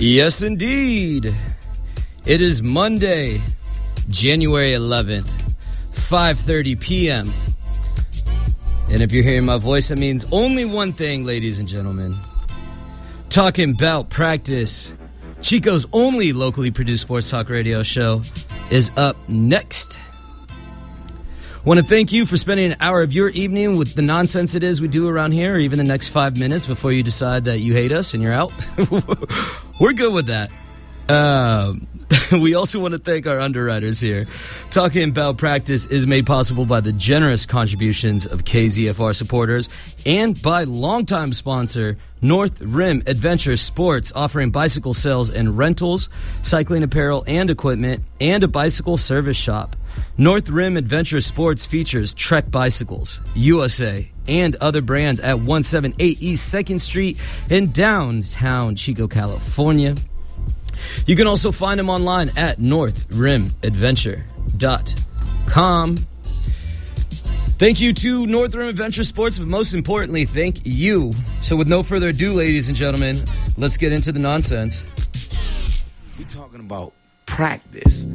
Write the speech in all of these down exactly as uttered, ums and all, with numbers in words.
Yes, indeed. It is Monday, January eleventh, five thirty p.m. And if you're hearing my voice, that means only one thing, ladies and gentlemen. Talking about practice. Chico's only locally produced sports talk radio show is up next. Want to thank you for spending an hour of your evening with the nonsense it is we do around here, or even the next five minutes before you decide that you hate us and you're out. We're good with that. Um, we also want to thank our underwriters here. Talking About Practice is made possible by the generous contributions of K Z F R supporters and by longtime sponsor North Rim Adventure Sports, offering bicycle sales and rentals, cycling apparel and equipment, and a bicycle service shop. North Rim Adventure Sports features Trek Bicycles, U S A, and other brands at one seventy-eight East second Street in downtown Chico, California. You can also find them online at north rim adventure dot com. Thank you to North Rim Adventure Sports, but most importantly, thank you. So with no further ado, ladies and gentlemen, let's get into the nonsense. We're talking about practice.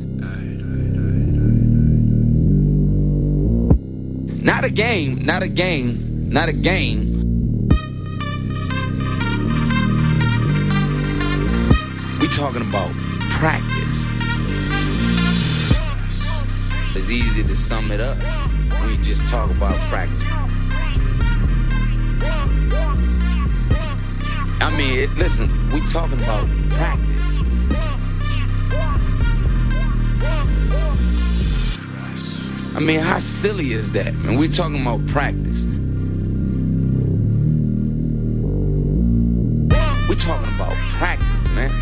Not a game, not a game, not a game. We're talking about practice. It's easy to sum it up. We just talk about practice. I mean, it, listen, we talking about practice. I mean, how silly is that, man? We talking about practice. We talking about practice, man.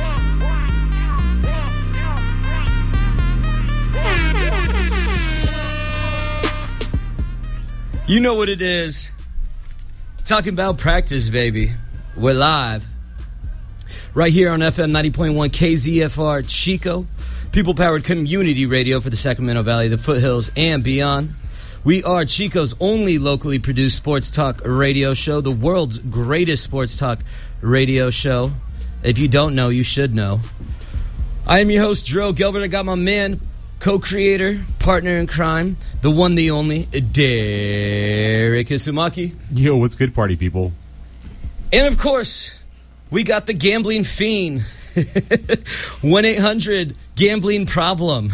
You know what it is. Talking about practice, baby. We're live. Right here on F M ninety point one K Z F R Chico. People-powered community radio for the Sacramento Valley, the foothills, and beyond. We are Chico's only locally produced sports talk radio show, the world's greatest sports talk radio show. If you don't know, you should know. I am your host, Dro Gilbert. I got my man, co-creator, partner in crime, the one, the only, Derek Isumaki. Yo, what's good, party people? And of course, we got the gambling fiend, one eight hundred gambling problem.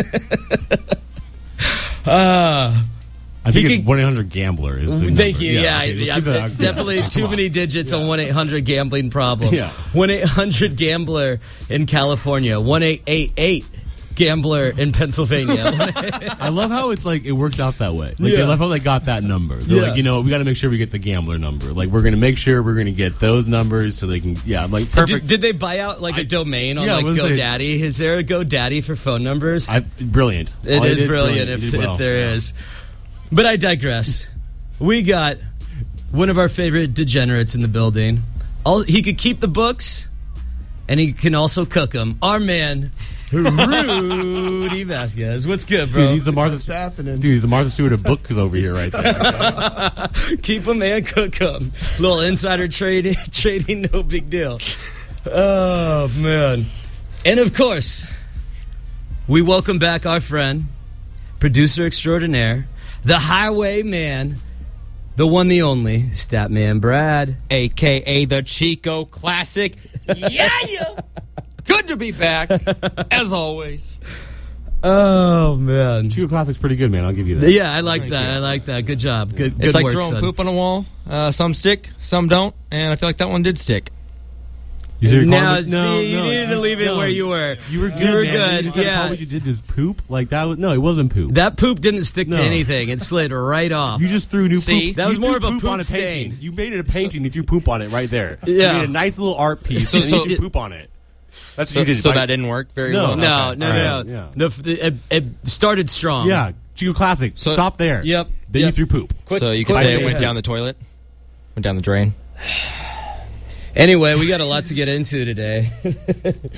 uh, I think it's can, one eight hundred gambler is the number. Thank you. Yeah, okay, yeah, yeah definitely yeah, too many digits yeah. on one eight hundred gambling problem. Yeah. one eight hundred gambler in California. one eight eight eight gambler in Pennsylvania. I love how it's like it works out that way. Like yeah. I love how they got that number. They're yeah. like, you know, we got to make sure we get the gambler number. Like we're going to make sure we're going to get those numbers so they can. Yeah, I'm like perfect. Did, did they buy out like a I, domain on yeah, like GoDaddy? Is there a GoDaddy for phone numbers? I, brilliant. It All is did, brilliant, brilliant. if, Well. if there yeah. is. But I digress. We got one of our favorite degenerates in the building. All, he could keep the books, and he can also cook them. Our man, Rudy Vasquez. What's good, bro? Dude, he's a Martha. What's happening? Dude, he's a Martha Stewart of books over here right there. Keep them and cook them. Little insider trading, trading, no big deal. Oh, man. And, of course, we welcome back our friend, producer extraordinaire, the highwayman, the one, the only, Statman Brad. A K A the Chico Classic. Yeah, yeah. Good to be back, as always. Oh, man. Chico Classic's pretty good, man. I'll give you that. Yeah, I like Thank that. you. I like that. Good job. Good, It's good like work, throwing son. poop on a wall. Uh, some stick, some don't, and I feel like that one did stick. You said Now, no, see, no, you needed to leave it no. where you were. You were good, You were man. good, You said yeah. probably you did this poop. Like, that was, no, it wasn't poop. That poop didn't stick No. to anything. It slid right off. You just threw new See? poop. That was you more threw of a poop poop on a painting. stain. You made it a painting and you threw poop on it right there. Yeah. You made a nice little art piece So- and so- you threw poop on it. That's So, what you did. so Like- that didn't work very No. well. No, Okay. no, All no. right. Yeah. The, the, it, it started strong. Yeah, Chico Classic. So- Stop there. Yep. Then Yep. you threw poop. Quit- So you could quit say it saying went that. down the toilet, went down the drain. Anyway, we got a lot to get into today.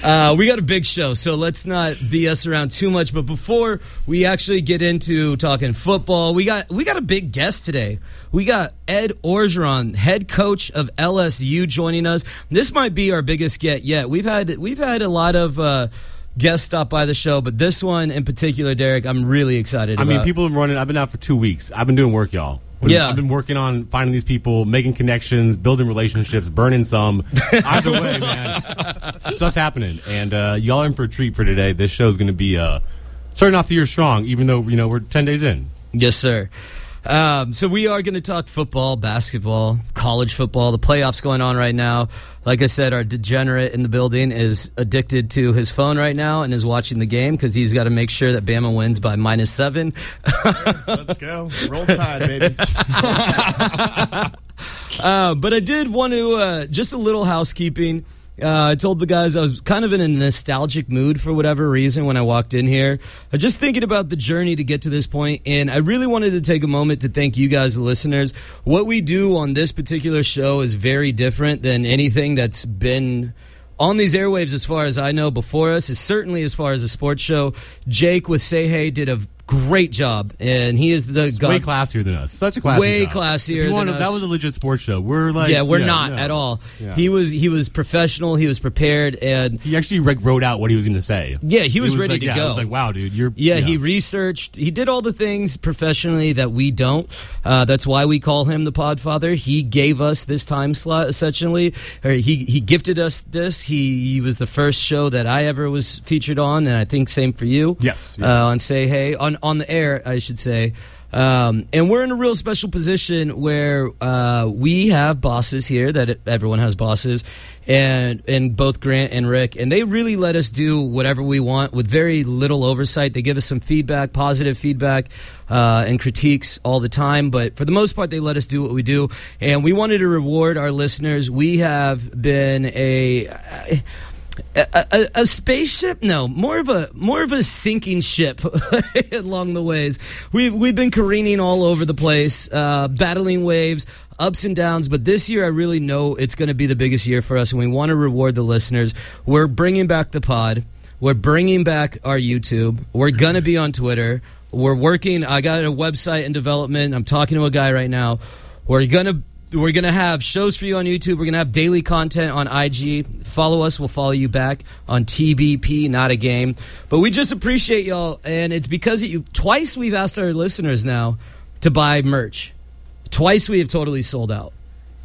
Uh, we got a big show, so let's not B S around too much. But before we actually get into talking football, we got we got a big guest today. We got Ed Orgeron, head coach of L S U, joining us. This might be our biggest get yet. We've had we've had a lot of uh, guests stop by the show, but this one in particular, Derek, I'm really excited I about. mean, people have been running. I've been out for two weeks. I've been doing work, y'all. I've been, Yeah. I've been working on finding these people, making connections, building relationships, burning some. Either way, man, stuff's happening. And uh, y'all are in for a treat for today. This show's going to be uh, starting off the year strong, even though, you know, we're ten days in. Yes, sir. Um, so we are going to talk football, basketball, college football, the playoffs going on right now. Like I said, our degenerate in the building is addicted to his phone right now and is watching the game because he's got to make sure that Bama wins by minus seven. Let's go. Roll Tide, baby. uh, but I did want to, uh, just a little housekeeping. Uh, I told the guys I was kind of in a nostalgic mood for whatever reason when I walked in here. I was just thinking about the journey to get to this point, and I really wanted to take a moment to thank you guys, the listeners. What we do on this particular show is very different than anything that's been on these airwaves as far as I know before us, is certainly as far as a sports show. Jake with Say Hey did a great job, and he is the It's god- way classier than us. Such a classy way job. classier If you want than to- That us. was a legit sports show. We're like, yeah, we're yeah, not no. at all. Yeah. He was he was professional. He was prepared, and He actually like, wrote out what he was going to say. yeah, he was, ready like, to yeah, go. I was like, wow, dude, you're Yeah, he researched. He did all the things professionally that we don't. Uh, that's why we call him the Podfather. He gave us this time slot, essentially. Or he he gifted us this. He, he was the first show that I ever was featured on, and I think same for you. Yes, yeah. Uh, on Say Hey, on, on the air, I should say. Um, and we're in a real special position where uh, we have bosses here, that everyone has bosses, and and both Grant and Rick, and they really let us do whatever we want with very little oversight. They give us some feedback, positive feedback, uh, and critiques all the time, but for the most part, they let us do what we do, and we wanted to reward our listeners. We have been a... a A, a, a spaceship? No, more of a more of a sinking ship along the ways. We've we've been careening all over the place, uh, battling waves, ups and downs. But this year, I really know it's going to be the biggest year for us, and we want to reward the listeners. We're bringing back the pod. We're bringing back our YouTube. We're going to be on Twitter. We're working. I got a website in development. I'm talking to a guy right now. We're going to. We're going to have shows for you on YouTube. We're going to have daily content on I G. Follow us. We'll follow you back on T B P, Not a Game. But we just appreciate y'all, and it's because of you. Twice we've asked our listeners now to buy merch. Twice we have totally sold out.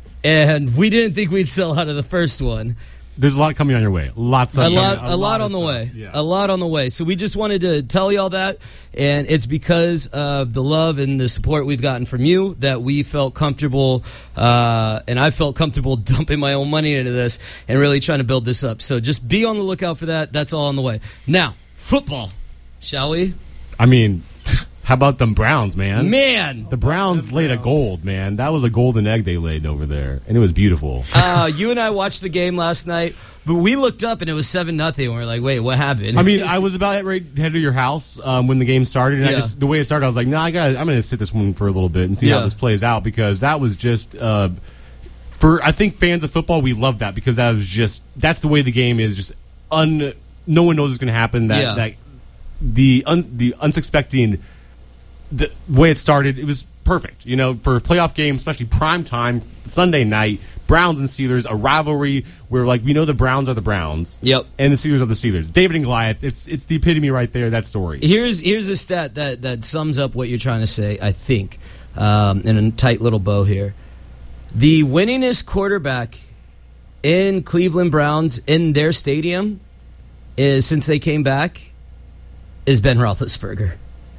And we didn't think we'd sell out of the first one. There's a lot coming on your way. Lots of A lot, coming- a lot on of the stuff. way. Yeah. A lot on the way. So we just wanted to tell y'all that, and it's because of the love and the support we've gotten from you that we felt comfortable, uh, and I felt comfortable dumping my own money into this and really trying to build this up. So just be on the lookout for that. That's all on the way. Now, football, shall we? I mean, how about them Browns, man? Man, The Browns laid a gold, man. That was a golden egg they laid over there, and it was beautiful. uh, you and I watched the game last night, but we looked up and it was seven nothing. And we're like, wait, what happened? I mean, I was about ready to head to your house um, when the game started, and I Yeah. just the way it started, I was like, "No, nah, I got. I'm going to sit this one for a little bit and see Yeah. how this plays out," because that was just uh, for I think fans of football, we love that because that was just that's the way the game is. Just un, no one knows what's going to happen. That Yeah. that the un, the unsuspecting. The way it started, it was perfect. You know, for a playoff game, especially prime time, Sunday night, Browns and Steelers, a rivalry where, like, we know the Browns are the Browns. Yep. And the Steelers are the Steelers. David and Goliath, it's it's the epitome right there, that story. Here's here's a stat that, that sums up what you're trying to say, I think, um, in a tight little bow here. The winningest quarterback in Cleveland Browns in their stadium is, since they came back, is Ben Roethlisberger.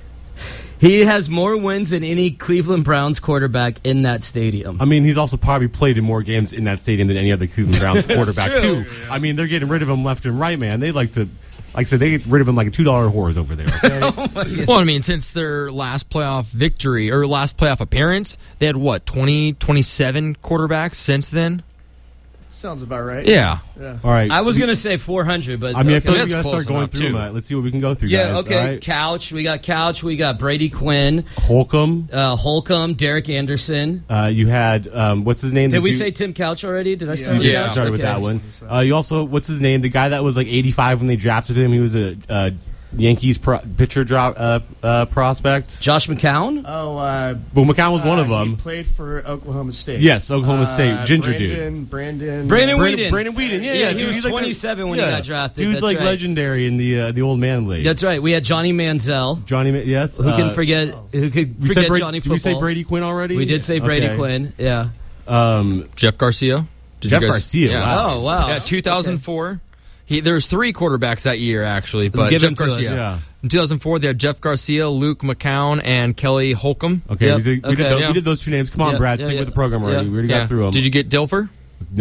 He has more wins than any Cleveland Browns quarterback in that stadium. I mean, he's also probably played in more games in that stadium than any other Cleveland Browns quarterback, true. too. I mean, they're getting rid of him left and right, man. They like to, like I said, they get rid of him like a two dollar whores over there, okay? Well, I mean, since their last playoff victory or last playoff appearance, they had what, twenty, twenty-seven quarterbacks since then? Sounds about right. Yeah. Yeah. All right. I was going to say four hundred, but I mean, I okay. feel like That's we got to close start going enough, through too. them. Uh, Let's see what we can go through, Yeah, guys. okay. All right? Couch. We got Couch. We got Brady Quinn, Holcomb. uh, Holcomb, Derek Anderson. Uh, you had, um, what's his name? Did The we dude- say Tim Couch already? Did I start Yeah. with Yeah. Couch? started with Okay. that one. Uh, you also, what's his name? The guy that was like eighty-five when they drafted him. He was a uh, Yankees pro- pitcher drop uh, uh, prospect. Josh McCown? Oh, uh, Well, McCown was one uh, of them. He played for Oklahoma State. Yes, Oklahoma State. Uh, Ginger Brandon, dude. Brandon. Brandon Brandon, Whedon. Brandon Whedon. Yeah, Yeah, yeah he dude, was he's like the- twenty-seven when he got drafted. Dude's That's like right. legendary in the uh, the old man league. That's right. We had Johnny Manziel. Johnny. Ma- Yes. Who uh, can forget? Who could we said forget Brady, Johnny did Football? we say Brady Quinn already? We did say Brady Okay. Quinn. Yeah. Um, Jeff Garcia. Did Jeff you guys, Garcia, Yeah. wow. Oh wow. Yeah, two thousand four. He There's three quarterbacks that year actually, but Give Jeff him to us. Garcia. Yeah. In two thousand four, they had Jeff Garcia, Luke McCown, and Kelly Holcomb. okay, Yep. we, did, we, Okay. did those, Yeah. we did those two names. Come on, Yeah, Brad, yeah, stick yeah. with the program already. Yeah. We already Yeah. got through them. Did you get Dilfer? No.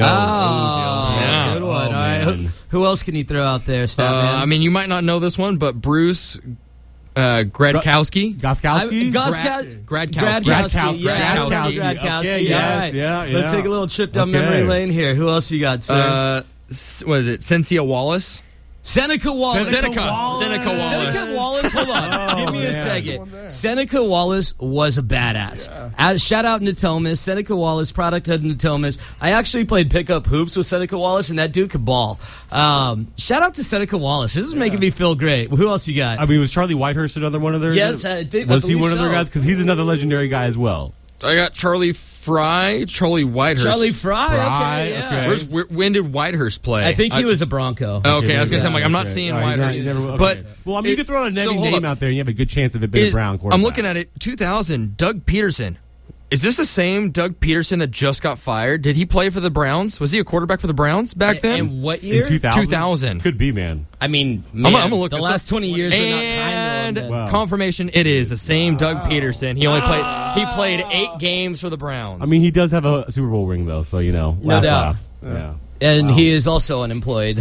Oh, Yeah. good one. Oh, All right. man. Who, who else can you throw out there, Uh, Statman? I mean, you might not know this one, but Bruce uh, Gradkowski. Goskowski? Goska- Grad- Gradkowski. Gradkowski. Yeah, Gradkowski. Gradkowski. Okay, Yeah, yes, right. yeah, Let's yeah. take a little trip down Okay. memory lane here. Who else you got, sir? Uh, s- what is it? Cynthia Wallace. Seneca Wallace. Seneca Seneca. Wallace. Seneca Wallace. Seneca Wallace, hold on. Give me a man. second. Seneca Wallace was a badass. Uh, shout out Natomas. Seneca Wallace, product of Natomas. I actually played pickup hoops with Seneca Wallace, and that dude could ball. Um, shout out to Seneca Wallace. This is making me feel great. Who else you got? I mean, was Charlie Whitehurst another one of theirs? Yes, I think- I Was he believe one of their so. guys? Because he's another legendary guy as well. I got Charlie Fry, Charlie Whitehurst. Charlie Fry. Fry, Okay, yeah. okay. Where's, where, when did Whitehurst play? I think he I- was a Bronco. Okay, I was gonna yeah, say, I'm like, I'm not okay. seeing All right, Whitehurst, you never- okay. but well, I mean, you it- could throw out a so naming hold name up. out there, and you have a good chance of it being Is- a Brown quarterback. I'm looking at it. two thousand, Doug Peterson. Is this the same Doug Peterson that just got fired? Did he play for the Browns? Was he a quarterback for the Browns back then? And what year? in two thousand. two thousand. Could be, man. I mean, I'm, man, gonna- I'm gonna look the this last up. twenty years and were not kind. Wow. confirmation, it is the same Doug Peterson. He only played he played eight games for the Browns. I mean, he does have a Super Bowl ring, though, so, you know. No laugh, doubt. laugh. Yeah. And Wow. he is also unemployed.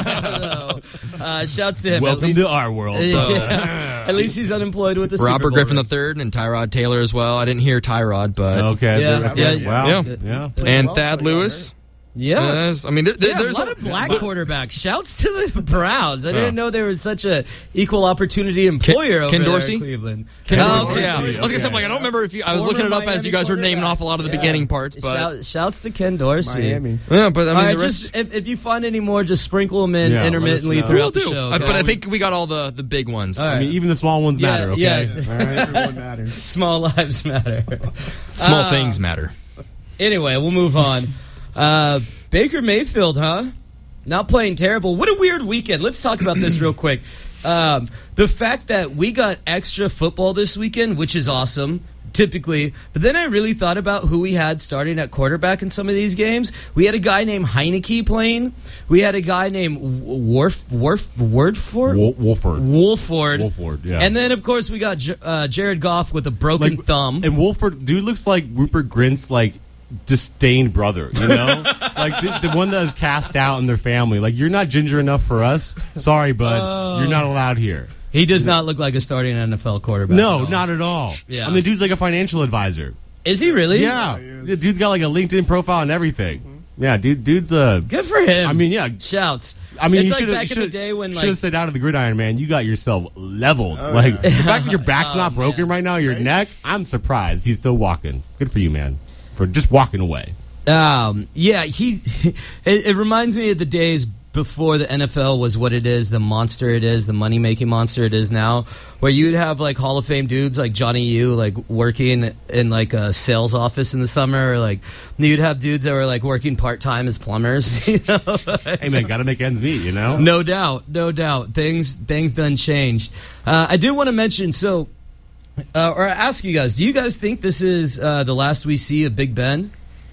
so, uh, shouts to him. Welcome at least, to our world. So. Yeah. At least he's unemployed with the Super Robert Bowl Griffin ring. the third and Tyrod Taylor as well. I didn't hear Tyrod, but Okay. Yeah, there- yeah, okay. Wow. yeah. Yeah. and well Thad for you, Lewis. Yeah. Uh, there's- I mean, there, there- Yeah, there's a lot of black quarterbacks. Shouts to the Browns. I Yeah. didn't know there was such a equal opportunity employer Ken- over Ken there Dorsey? in Cleveland. Ken Oh, Dorsey. okay. Yeah, I was gonna say, I'm like, I don't remember if you. I was Former looking it up as Miami you guys were naming off a lot of the quarterback. beginning parts, but Shout, shouts to Ken Dorsey. Miami. yeah, but I mean, All right, the rest. just if, if you find any more, just sprinkle them in Yeah, let us intermittently know. throughout We'll the do. show. Uh, okay? but I think we got all the the big ones. All I right. mean, even the small ones Yeah, matter, okay? yeah. All right, everyone matters. Small lives matter. Small Uh, things matter. Anyway, we'll move on. Uh, Baker Mayfield, huh? Not playing terrible. What a weird weekend. Let's talk about this real quick. Um, the fact that we got extra football this weekend, which is awesome, typically. But then I really thought about who we had starting at quarterback in some of these games. We had a guy named Heineke playing. We had a guy named Worf, Worf, Wordford? Wol- Wolford. Wolford. Wolford, yeah. And then, of course, we got J- uh, Jared Goff with a broken Like, thumb. And Wolford, dude looks like Rupert Grint's, like, disdained brother, you know? Like, the, the one that is cast out in their family. Like, you're not ginger enough for us. Sorry, bud. You're not allowed here. He does not look like a starting N F L quarterback. No, at all. not at all. Yeah. I mean, the dude's like a financial advisor. Is he really? Yeah. he is. The dude's got, like, a LinkedIn profile and everything. Yeah, dude, dude's a... Good for him. I mean, yeah. Shouts. I mean, it's you like should have back in the day when should like have stayed out of the gridiron, man. You got yourself leveled. Oh, like yeah. the fact that your back's Oh, not broken man. right now, your Right? neck. I'm surprised he's still walking. Good for you, man, for just walking away. um yeah, he it, it reminds me of the days before the N F L was what it is, the monster it is, the money making monster it is now, where you'd have like Hall of Fame dudes like Johnny U like working in like a sales office in the summer, or like you'd have dudes that were like working part time as plumbers. You know? Hey, man, got to make ends meet, you know. No doubt, no doubt. Things things done changed. Uh, I do want to mention so, uh, or ask you guys: do you guys think this is uh, the last we see of Big Ben?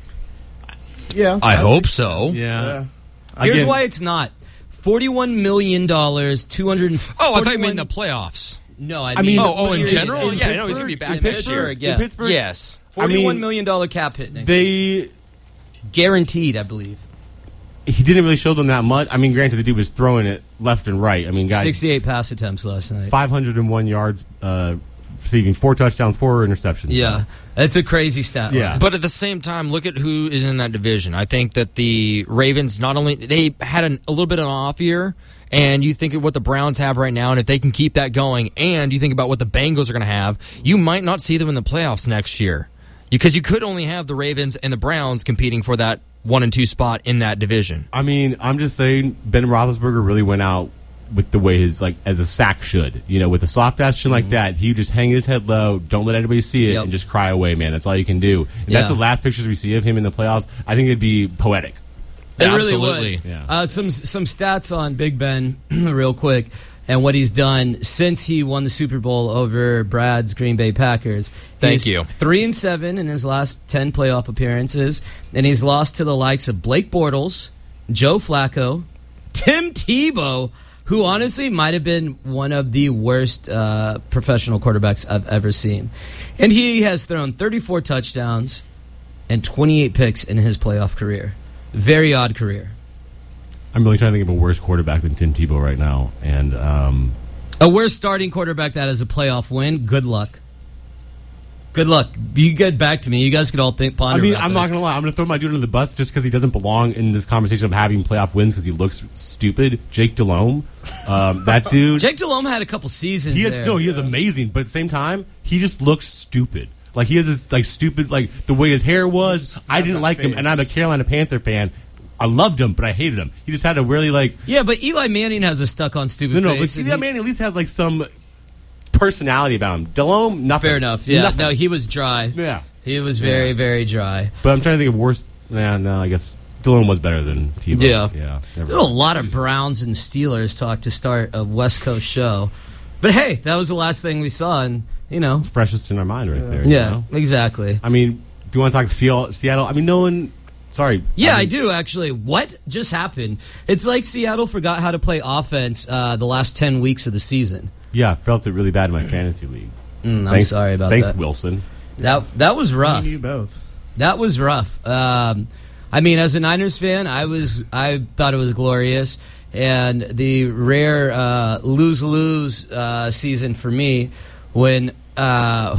Yeah. I hope so. Yeah. Yeah. Here's Again- why it's not: forty-one million dollars, two hundred. Oh, I thought you meant in the playoffs. No, I I mean, mean, Oh, oh, in in general, in yeah, I know he's gonna be Pittsburgh- back in next year. Pittsburgh, yeah. In Pittsburgh, Yes. Forty-one I mean, million dollar cap hit next. they guaranteed, I believe. he didn't really show them that much. I mean, granted, the dude was throwing it left and right. I mean, guys, Sixty-eight pass attempts last night. five hundred one yards uh, receiving four touchdowns, four interceptions. Yeah, it's a crazy stat. Yeah. line. But at the same time, look at who is in that division. I think that the Ravens not only they had an, a little bit of an off year, and you think of what the Browns have right now, and if they can keep that going, and you think about what the Bengals are going to have, you might not see them in the playoffs next year because you could only have the Ravens and the Browns competing for that one and two spot in that division. I mean, I'm just saying, Ben Roethlisberger really went out with the way his, like, as a sack should. You know, with a soft ass chin like that, he just hang his head low, don't let anybody see it, Yep. and just cry away, man. That's all you can do. If Yeah. that's the last pictures we see of him in the playoffs, I think it'd be poetic. It really Absolutely. would. Yeah. Uh, some some stats on Big Ben, real quick, and what he's done since he won the Super Bowl over Brad's Green Bay Packers. Thank He's you. Three and seven in his last ten playoff appearances, and he's lost to the likes of Blake Bortles, Joe Flacco, Tim Tebow, who honestly might have been one of the worst uh, professional quarterbacks I've ever seen, and he has thrown thirty-four touchdowns and twenty-eight picks in his playoff career. Very odd career. I'm really trying to think of a worse quarterback than Tim Tebow right now. And um, A worse starting quarterback that has a playoff win. Good luck. Good luck. You get back to me. You guys could all think. Ponder I mean, about I'm this. not going to lie. I'm going to throw my dude under the bus just because he doesn't belong in this conversation of having playoff wins because he looks stupid. Jake Delhomme. Um, that dude. Jake Delhomme had a couple seasons. He is there. no, he is amazing, but at the same time, he just looks stupid. Like he has this like stupid like the way his hair was. I didn't that like him, face. and I'm a Carolina Panther fan. I loved him, but I hated him. He just had a really like Yeah, but Eli Manning has a stuck on stupid no, no. But face. see, and that he- man at least has like some personality about him. Delhomme, nothing. Fair enough. Yeah. Nothing. No, he was dry. Yeah, He was very, Yeah. very dry. but I'm trying to think of worse. Nah, no, I guess Delhomme was better than Tebow. Yeah. yeah. never There's a lot of Browns and Steelers talk to start a West Coast show. But hey, that was the last thing we saw, and you know, freshest in our mind right there. you yeah, know? exactly. I mean, do you want to talk Seattle? Seattle? I mean, no one. Sorry. Yeah, I, I mean, do actually. What just happened? It's like Seattle forgot how to play offense uh, the last ten weeks of the season. Yeah, I felt it really bad in my fantasy league. Mm, I'm Thanks- sorry about thanks, that. Wilson. That that was Me rough. and you both. That was rough. Um, I mean, as a Niners fan, I was I thought it was glorious, and the rare uh, lose lose uh, season for me when uh,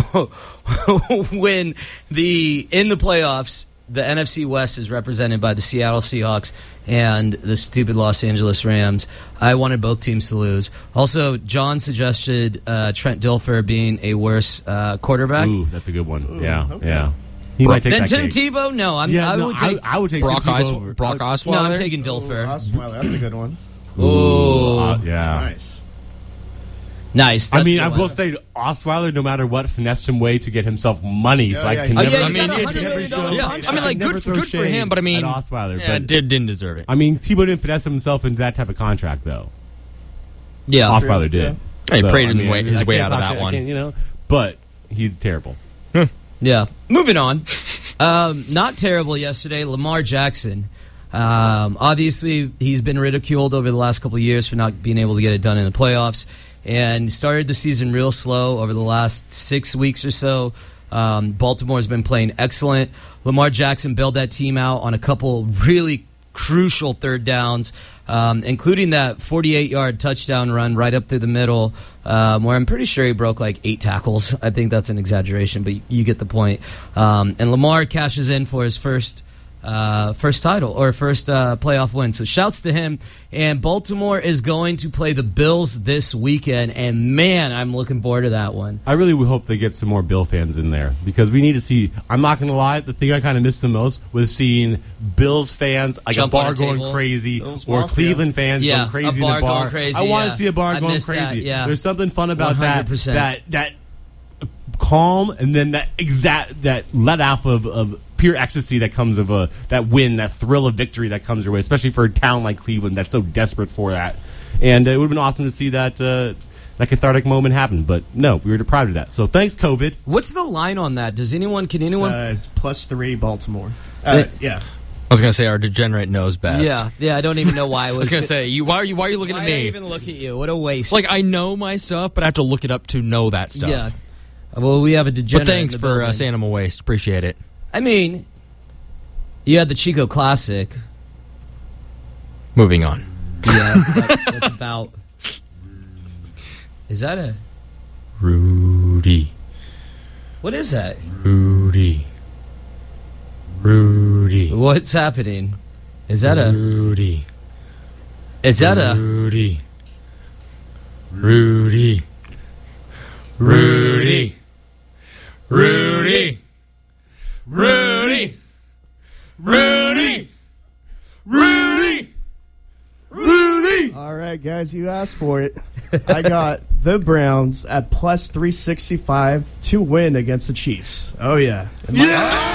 when the in the playoffs. The N F C West is represented by the Seattle Seahawks and the stupid Los Angeles Rams. I wanted both teams to lose. Also, John suggested uh, Trent Dilfer being a worse uh, quarterback. Ooh, that's a good one. Ooh, yeah, okay. yeah. He might take Then that Tim cake. Tebow? No, I'm, Yeah, I no, would take. I, I would take Brock, Tim Os- Tebow over. Brock no, I'm Osweiler. taking Oh, Dilfer. Osweiler, that's a good one. Ooh, Uh, yeah. Nice. nice. I That's mean, a I good will one. say Osweiler, no matter what, finessed him way to get himself money. so Yeah, I yeah, can he never. did. I mean, He got a it hundred did- million dollar yeah, contract. I mean, like, never good, throw good for shade him, but I mean, at Osweiler, yeah, but- did, didn't deserve it. I mean, Tebow didn't finesse himself into that type of contract, though. Yeah. Osweiler did. Yeah, he prayed I his mean, way- I his way can't out of talk that shit, I one. can't, You know, but he's terrible. Yeah. Moving on. Um, not terrible yesterday. Lamar Jackson. Um, obviously, he's been ridiculed over the last couple of years for not being able to get it done in the playoffs, and started the season real slow over the last six weeks or so. Um, Baltimore's been playing excellent. Lamar Jackson bailed that team out on a couple really crucial third downs, um, including that forty-eight-yard touchdown run right up through the middle, um, where I'm pretty sure he broke like eight tackles. I think that's an exaggeration, but you get the point. Um, and Lamar cashes in for his first uh, first title or first uh, playoff win. So shouts to him. And Baltimore is going to play the Bills this weekend, and man, I'm looking forward to that one. I really would hope they get some more Bill fans in there because we need to see. I'm not going to lie. The thing I kind of missed the most was seeing Bills fans like Jump a on bar a going table. crazy, Bills or Mafia. Cleveland fans Yeah, going crazy a bar in the bar. going crazy, I want yeah. to see a bar I going missed crazy. that, yeah. There's something fun about one hundred that. percent. That that calm and then that exact that let off of, of pure ecstasy that comes of a that win, that thrill of victory that comes your way, especially for a town like Cleveland that's so desperate for that. And uh, it would have been awesome to see that uh, that cathartic moment happen, but no, we were deprived of that. So thanks, COVID. What's the line on that? Does anyone? Can anyone? Uh, it's plus three Baltimore. Uh, yeah. I was gonna say our degenerate knows best. yeah, yeah. I don't even know why I I was, was gonna say you. Why are you? Why are you looking Why at did I me? even look at you? What a waste. Like I know my stuff, but I have to look it up to know that stuff. yeah. Well, we have a degenerate. But thanks in the for uh, building. Sanimal Waste. Appreciate it. I mean, you had the Chico Classic. Moving on. Yeah, that, that's about. Is that a? Rude. Rudy. What is that? Rudy. Rudy. What's happening? Is that a... Rudy. Is that a... Rudy. Rudy. Rudy. Rudy. Rudy. Rudy. Rudy. Rudy. All right, guys, you asked for it. I got the Browns at plus three sixty-five to win against the Chiefs. Oh, yeah. And my- Yeah!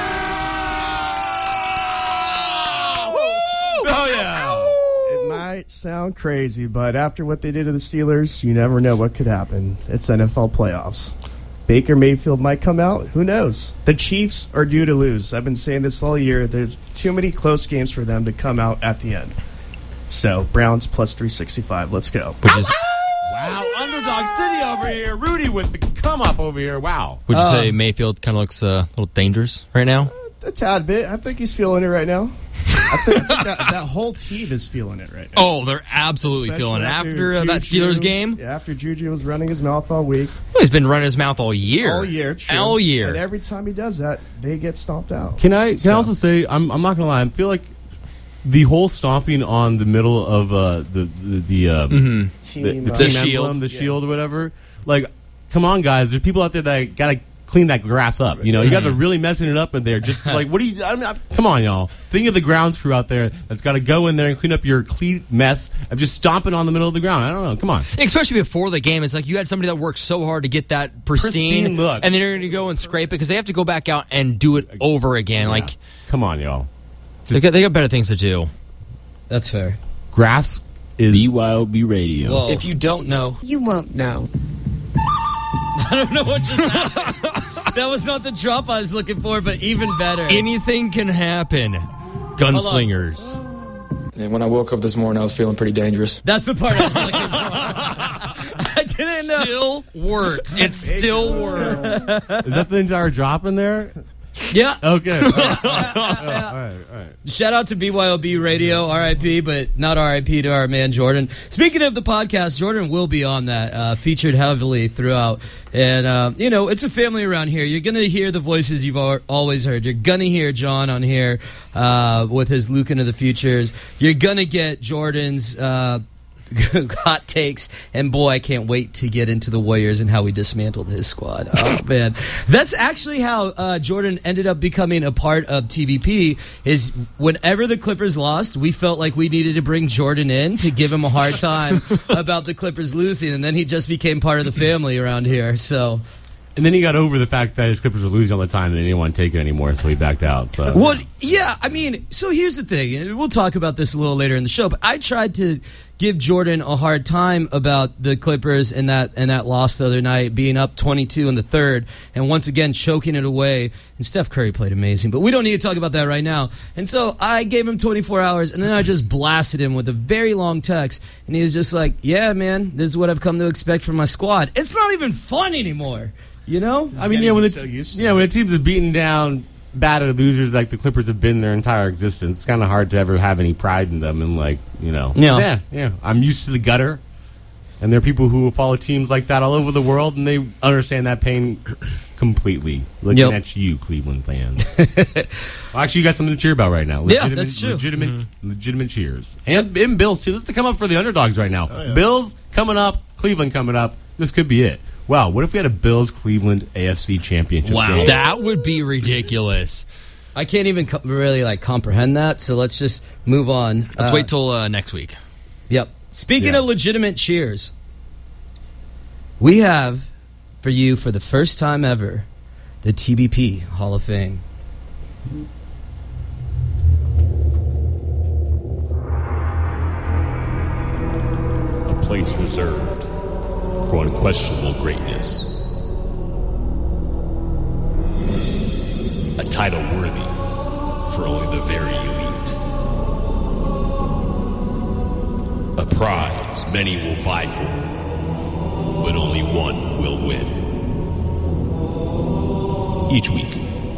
Oh, yeah! It might sound crazy, but after what they did to the Steelers, you never know what could happen. It's N F L playoffs. Baker Mayfield might come out. Who knows? The Chiefs are due to lose. I've been saying this all year. There's too many close games for them to come out at the end. So, Browns plus three sixty-five. Let's go. Which is, Wow, Underdog City over here. Rudy with the come up over here. Wow. would you Uh, say Mayfield kind of looks uh, a little dangerous right now? A tad bit. I think he's feeling it right now. I think, I think that, that whole team is feeling it right now. Oh, they're absolutely Especially feeling it. After uh, that Juju- Steelers game, Yeah, after Juju was running his mouth all week. well, he's been running his mouth all year. All year, true. All year. And every time he does that, they get stomped out. Can I can So- I also say I'm I'm not gonna lie, I feel like the whole stomping on the middle of uh, the the the, uh, Team, the, the uh, team shield. emblem, the Yeah. shield or whatever. Like, come on, guys! There's people out there that gotta clean that grass up. You know, you guys are really messing it up in there. Just like, what do you? I mean, I, come on, y'all! Think of the grounds crew out there that's got to go in there and clean up your cleat mess of just stomping on the middle of the ground. I don't know. Come on. Especially before the game, it's like you had somebody that worked so hard to get that pristine, Pristine look. and then you're going to go and scrape it because they have to go back out and do it over again. Like Come on, y'all! they got, they got better things to do. That's fair. Grass is B Y O B Radio. Whoa. If you don't know, You won't know. I don't know what just happened. That was not the drop I was looking for, but even better. Anything can happen. Gunslingers. and when I woke up this morning, I was feeling pretty dangerous. That's the part I was looking for. I didn't know. Still works. It still works. is that the entire drop in there? Yeah. Okay. All right. all right. All right. Shout out to B Y O B Radio, R I P, but not R I P to our man Jordan. Speaking of the podcast, Jordan will be on that, uh, featured heavily throughout. And, uh, you know, it's a family around here. You're going to hear the voices you've al- always heard. You're going to hear John on here uh, with his Luke into the Futures. You're going to get Jordan's uh, hot takes. And, boy, I can't wait to get into the Warriors and how we dismantled his squad. Oh, man. That's actually how uh, Jordan ended up becoming a part of T V P, is whenever the Clippers lost, we felt like we needed to bring Jordan in to give him a hard time about the Clippers losing, and then he just became part of the family around here. So, And then he got over the fact that his Clippers were losing all the time and they didn't want to take it anymore, so he backed out. So well, yeah, I mean, so here's the thing, and we'll talk about this a little later in the show, but I tried to give Jordan a hard time about the Clippers and that and that loss the other night, being up twenty-two in the third, and once again choking it away. And Steph Curry played amazing, but we don't need to talk about that right now. And so I gave him twenty-four hours, and then I just blasted him with a very long text, and he was just like, yeah, man, this is what I've come to expect from my squad. It's not even fun anymore, you know? I mean, getting yeah, when the so used to yeah it. when the teams are beating down battered losers like the Clippers have been their entire existence, it's kind of hard to ever have any pride in them. And like you know, Yeah. yeah, yeah. I'm used to the gutter, and there are people who follow teams like that all over the world, and they understand that pain completely. Looking Yep. at you, Cleveland fans. Well, actually, you got something to cheer about right now. Yeah, Legitimate, that's true. Legitimate, legitimate cheers, and, and Bills too. Let's come up for the underdogs right now. Bills coming up, Cleveland coming up. This could be it. Wow, what if we had a Bills-Cleveland A F C championship game? That would be ridiculous. I can't even co- really like comprehend that, so let's just move on. Let's Uh, wait till uh, next week. Yep. Speaking Yeah. of legitimate cheers, we have for you, for the first time ever, the T B P Hall of Fame. A place reserved for unquestionable greatness. A title worthy for only the very elite. A prize many will vie for, but only one will win. Each week,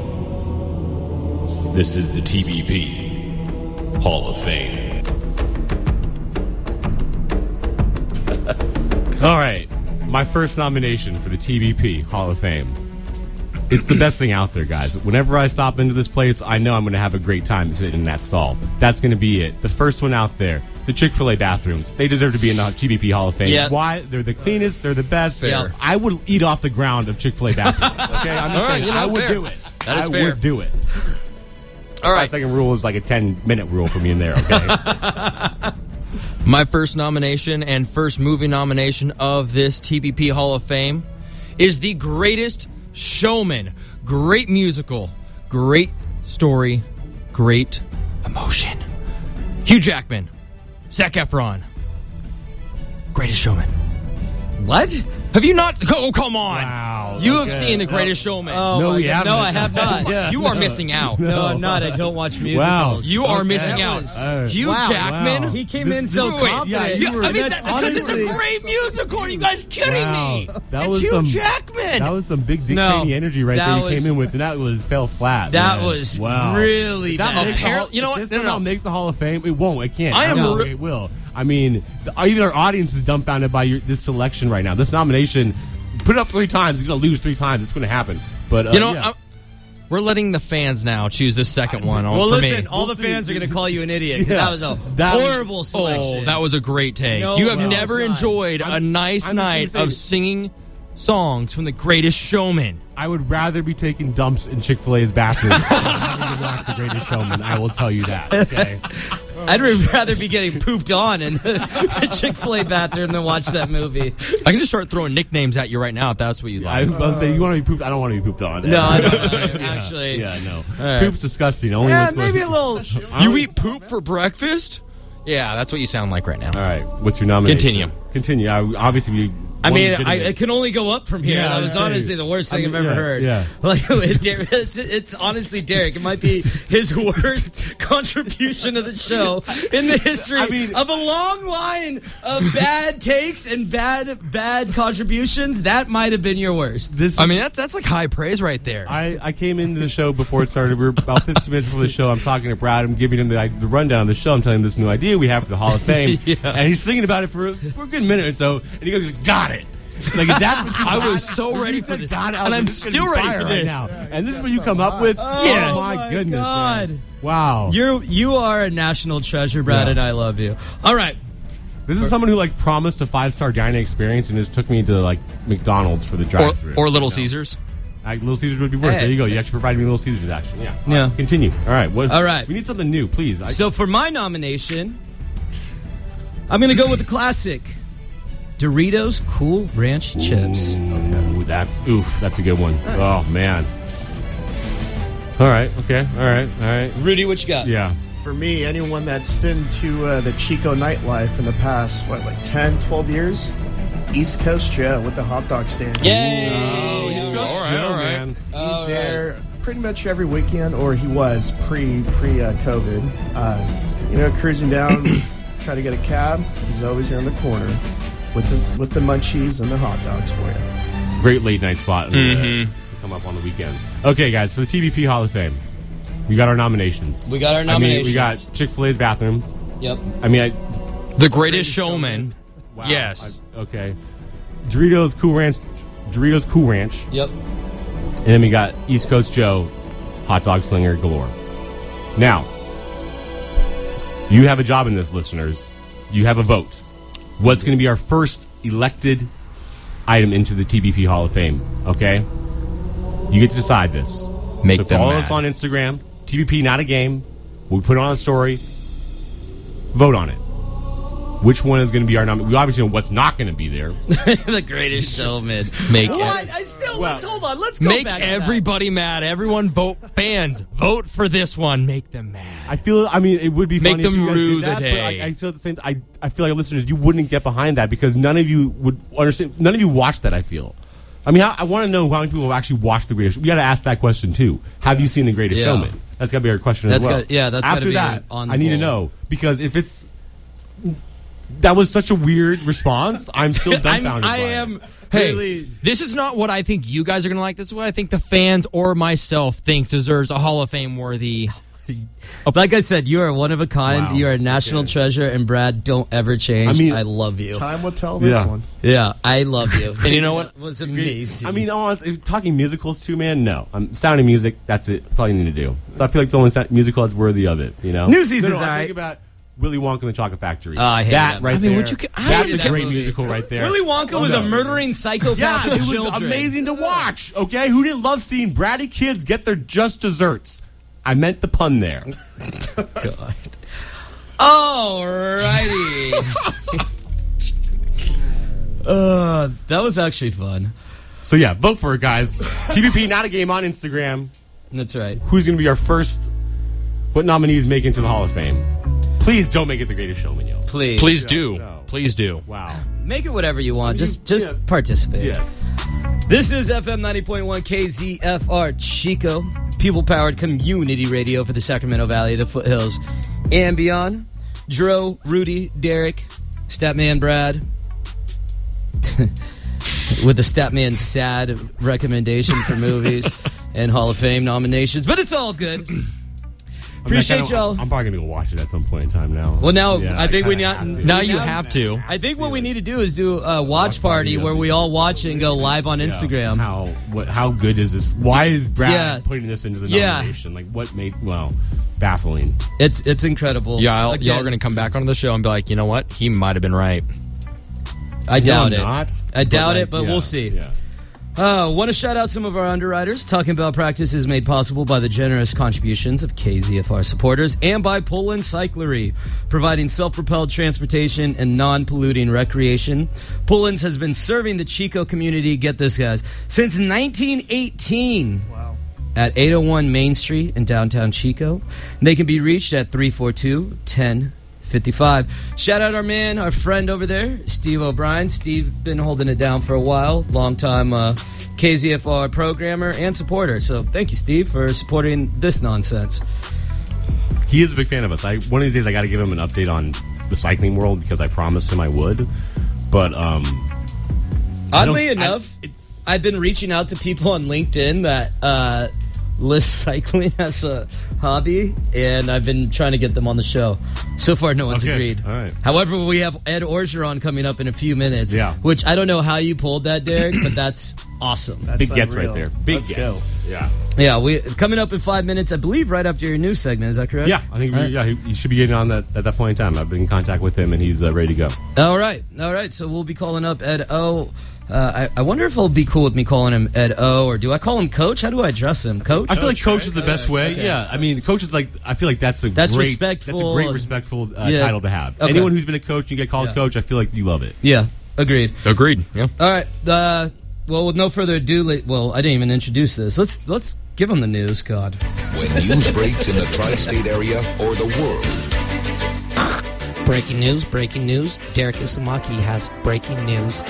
this is the T B P Hall of Fame. All right. my first nomination for the T B P Hall of Fame. It's the best thing out there, guys. Whenever I stop into this place, I know I'm going to have a great time sitting in that stall. That's going to be it. The first one out there, the Chick-fil-A bathrooms. They deserve to be in the T B P Hall of Fame. Yep. Why? They're the cleanest. They're the best. Fair. I would eat off the ground of Chick-fil-A bathrooms. Okay, I'm just All right, saying, you know, I would fair. do it. That is I fair. would do it. All My right. second rule is like a ten-minute rule for me in there, okay? My first nomination and first movie nomination of this T B P Hall of Fame is The Greatest Showman. Great musical, great story, great emotion. Hugh Jackman, Zac Efron, Greatest Showman. What? Have you not? Oh, come on. Wow, You have okay. seen The Greatest Showman. Oh, No, my we God. haven't. No, I have not. Yeah. You are missing out. No, I'm not. I don't watch musicals. Wow. You are Okay. missing That out. was- Uh, Hugh wow, Jackman. wow. He came This in is- so Wait, confident. yeah, you Yeah, were- I mean, that's that, because it's a honestly- great musical. Are you guys kidding Wow. me? That it's was Hugh some- Jackman. That was some big Dick No, Cheney energy right that there. You was- came in with, and that was fell flat. That man. was wow. really That bad. makes the Hall- Apparently- you know if what? This No, no, somehow no. makes the Hall of Fame. It won't. It can't. I am don't re- think it will. I mean, the, even our audience is dumbfounded by your, this selection right now. This nomination, put it up three times. It's going to lose three times. It's going to happen. But uh, You know, yeah. I'm- we're letting the fans now choose this second one. Well, for listen, me. all We'll the see. fans are going to call you an idiot because Yeah. that was a That was- horrible selection. Oh, that was a great take. No, you have no, never it's not. enjoyed I'm- a nice I'm just gonna night say- of singing songs from The Greatest Showman. I would rather be taking dumps in Chick-fil-A's bathroom than having to watch The Greatest Showman. I will tell you that. Okay. I'd rather be getting pooped on in the Chick-fil-A bathroom than watch that movie. I can just start throwing nicknames at you right now if that's what you I like. was about to say, you want to be pooped? I don't want to be pooped on. No, I don't. Actually, Yeah, I know. right. Poop's disgusting. Only yeah, one's supposed maybe to- a little. You eat poop for breakfast? Yeah, that's what you sound like right now. All right. What's your nomination? Continue. Continue. I, obviously, we. I mean, I, legitimate- it can only go up from here. Yeah, that I'd was say. honestly the worst thing I mean, I've ever yeah, heard. yeah. Like, it- it's, it's honestly Derek. It might be his worst contribution to the show in the history I mean- of a long line of bad takes and bad bad contributions. That might have been your worst. This. I mean, that's, that's like high praise right there. I, I came into the show before it started. We were about fifteen minutes before the show. I'm talking to Brad. I'm giving him the, the rundown of the show. I'm telling him this new idea we have for the Hall of Fame. Yeah. And he's thinking about it for, for a good minute or so. And he goes, got it. Like, that's what you I got. was so When ready you for said this. got it, I And was I'm like, this is gonna still be ready fire for right this. now. And this is what you come up with? Yes. Oh, my, my goodness, God. man. Wow. You're you are a national treasure, Brad, Yeah. and I love you. All right. This is someone who, like, promised a five-star dining experience and just took me to, like, McDonald's for the Or, drive-thru. or Little You know? Caesars. Like, Little Caesars would be worse. Hey. There you go. You actually provided me Little Caesars action. Yeah. All Yeah. right, continue. All right. What, All right. We need something new, please. I, So for my nomination, I'm going to go with the classic Doritos Cool Ranch Chips. Ooh, that's oof. That's a good one. Oh man. All right. Okay. All right. All right. Rudy, what you got? Yeah. For me, anyone that's been to uh, the Chico nightlife in the past, what, like ten, twelve years? East Coast Joe with the hot dog stand. Yay! Oh, East Coast All right, Joe, all right. man. He's there pretty much every weekend, or he was pre pre uh, COVID. Uh, you know, cruising down, try to get a cab. He's always here in the corner with the with the munchies and the hot dogs for you. Great late night spot. Mm-hmm. Come up on the weekends. Okay, guys, for the T B P Hall of Fame, we got our nominations. We got our I mean, nominations. we got Chick-fil-A's bathrooms. Yep. I mean, I, The Greatest Showman. wow. Yes. I- okay. Doritos Cool Ranch. Doritos Cool Ranch. Yep. And then we got East Coast Joe, hot dog slinger galore. Now, you have a job in this, listeners. You have a vote. What's going to be our first elected item into the T B P Hall of Fame? Okay, you get to decide this. Make so them follow mad. us on Instagram. T B P, not a game. We put it on a story. Vote on it. Which one is going to be our nominee? We obviously know what's not going to be there. The Greatest Showman. Make Well, it- I, I still Well, let's hold on. Let's go Make back to that. everybody mad. Everyone vote. Fans, vote for this one. Make them mad. I feel. I mean, it would be Make funny them if you guys rue did that, the but day. I, I still at the same. I I feel like listeners, you wouldn't get behind that because none of you would understand. None of you watched that. I feel. I mean, I, I want to know how many people have actually watched The Greatest. We got to ask that question too. Have you seen The Greatest Yeah. Showman? That's got to be our question That's as well. gotta- yeah, that's gotta after be that. on the I need to poll. know because if it's that was such a weird response, I'm still I'm, dumbfounded. I by it. am Hey, really. this is not what I think you guys are going to like. This is what I think the fans or myself thinks deserves a Hall of Fame worthy Like I said, you are one of a kind. Wow. You are a national Okay. treasure, and Brad, don't ever change. I mean- I love you. Time will tell this Yeah. one. Yeah, I love you. And you know what? It was amazing. I mean, honestly, talking musicals too, man. No, I'm sounding music. That's it. That's all you need to do. So I feel like it's the only sound- musical that's worthy of it. You know, Newsies no, no, is I all right. think about Willy Wonka and the Chocolate Factory. Oh, I hate that that right movie. I mean, there. would you ca- I That's hated a that great movie. musical right there. Willy Wonka was No. a murdering psychopath Yeah, with it was children. amazing to watch. Okay, who didn't love seeing bratty kids get their just desserts? I meant the pun there. God. Alrighty. uh, that was actually fun. So yeah, vote for it, guys. T V P Not a Game on Instagram. That's right. Who's going to be our first? What nominees make it to the Hall of Fame? Please don't make it The Greatest Showman, yo. Please. Please do. No. Please do. Wow. Make it whatever you want. I mean, just just yeah. participate. Yes. This is F M ninety point one K Z F R Chico, people-powered community radio for the Sacramento Valley, the foothills, and beyond. Dro, Rudy, Derek, Statman Brad, with the Statman sad recommendation for movies and Hall of Fame nominations, but it's all good. Appreciate I mean, I kinda- y'all. I'm probably going to go watch it at some point in time now. Well, now Yeah, I think we kinda not. have to. Now you have to. I think what we need to do is do a watch party where we all watch it and go live on Yeah, Instagram. How what? How good is this? Why is Brad Yeah. putting this into the Yeah. nomination? Like, what made? Well, baffling. It's it's incredible. Y'all, Again, y'all are going to come back onto the show and be like, you know what? He might have been right. I doubt No, it. not. I doubt like, it, but yeah, we'll see. Yeah. Uh, want to shout out some of our underwriters. Talking About Practice is made possible by the generous contributions of K Z F R supporters and by Poland Cyclery, providing self-propelled transportation and non-polluting recreation. Poland's has been serving the Chico community, get this guys, since nineteen eighteen. Wow. At eight oh one Main Street in downtown Chico. They can be reached at three four two, one zero five five. Shout out our man, our friend over there, Steve O'Brien. Steve been holding it down for a while. Long time uh, K Z F R programmer and supporter. So thank you, Steve, for supporting this nonsense. He is a big fan of us. I one of these days I got to give him an update on the cycling world because I promised him I would. But um, I Oddly don't- I- enough, it's I've been reaching out to people on LinkedIn that uh, list cycling as a hobby, and I've been trying to get them on the show. So far, no one's Okay, agreed. all right. However, we have Ed Orgeron coming up in a few minutes, Yeah. which I don't know how you pulled that, Derek, but that's awesome. That's big gets unreal. right there. Big Let's gets. go. Yeah. Yeah, we coming up in five minutes, I believe, right after your news segment. Is that correct? Yeah, I think we, All right. yeah, he, he should be getting on that at that point in time. I've been in contact with him, and he's uh, ready to go. All right, all right. So we'll be calling up Ed O. Uh, I, I wonder if he'll be cool with me calling him Ed O, or do I call him Coach? How do I address him, Coach? I feel like coach is the right? best way. Okay. Yeah, I mean, coach is like I feel like that's a That's great, respectful That's a great and- respectful uh, Yeah. title to have. Okay. Anyone who's been a coach and you get called Yeah. coach, I feel like you love it. Yeah, agreed. Agreed. Yeah. All right. Uh, well, with no further ado, la- well, I didn't even introduce this. Let's let's give him the news. God. When news breaks in the tri-state area or the world, Breaking news, breaking news. Derek Isamaki has breaking news.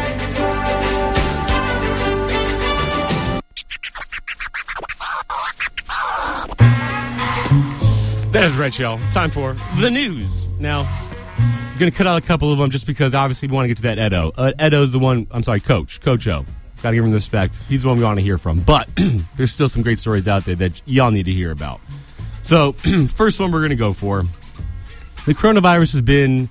That is right, y'all. Time for the news. Now, I'm going to cut out a couple of them just because obviously we want to get to that Edo. Uh, Edo's the one, I'm sorry, Coach. Coach O. Got to give him the respect. He's the one we want to hear from. But there's still some great stories out there that y'all need to hear about. So, first one we're going to go for. The coronavirus has been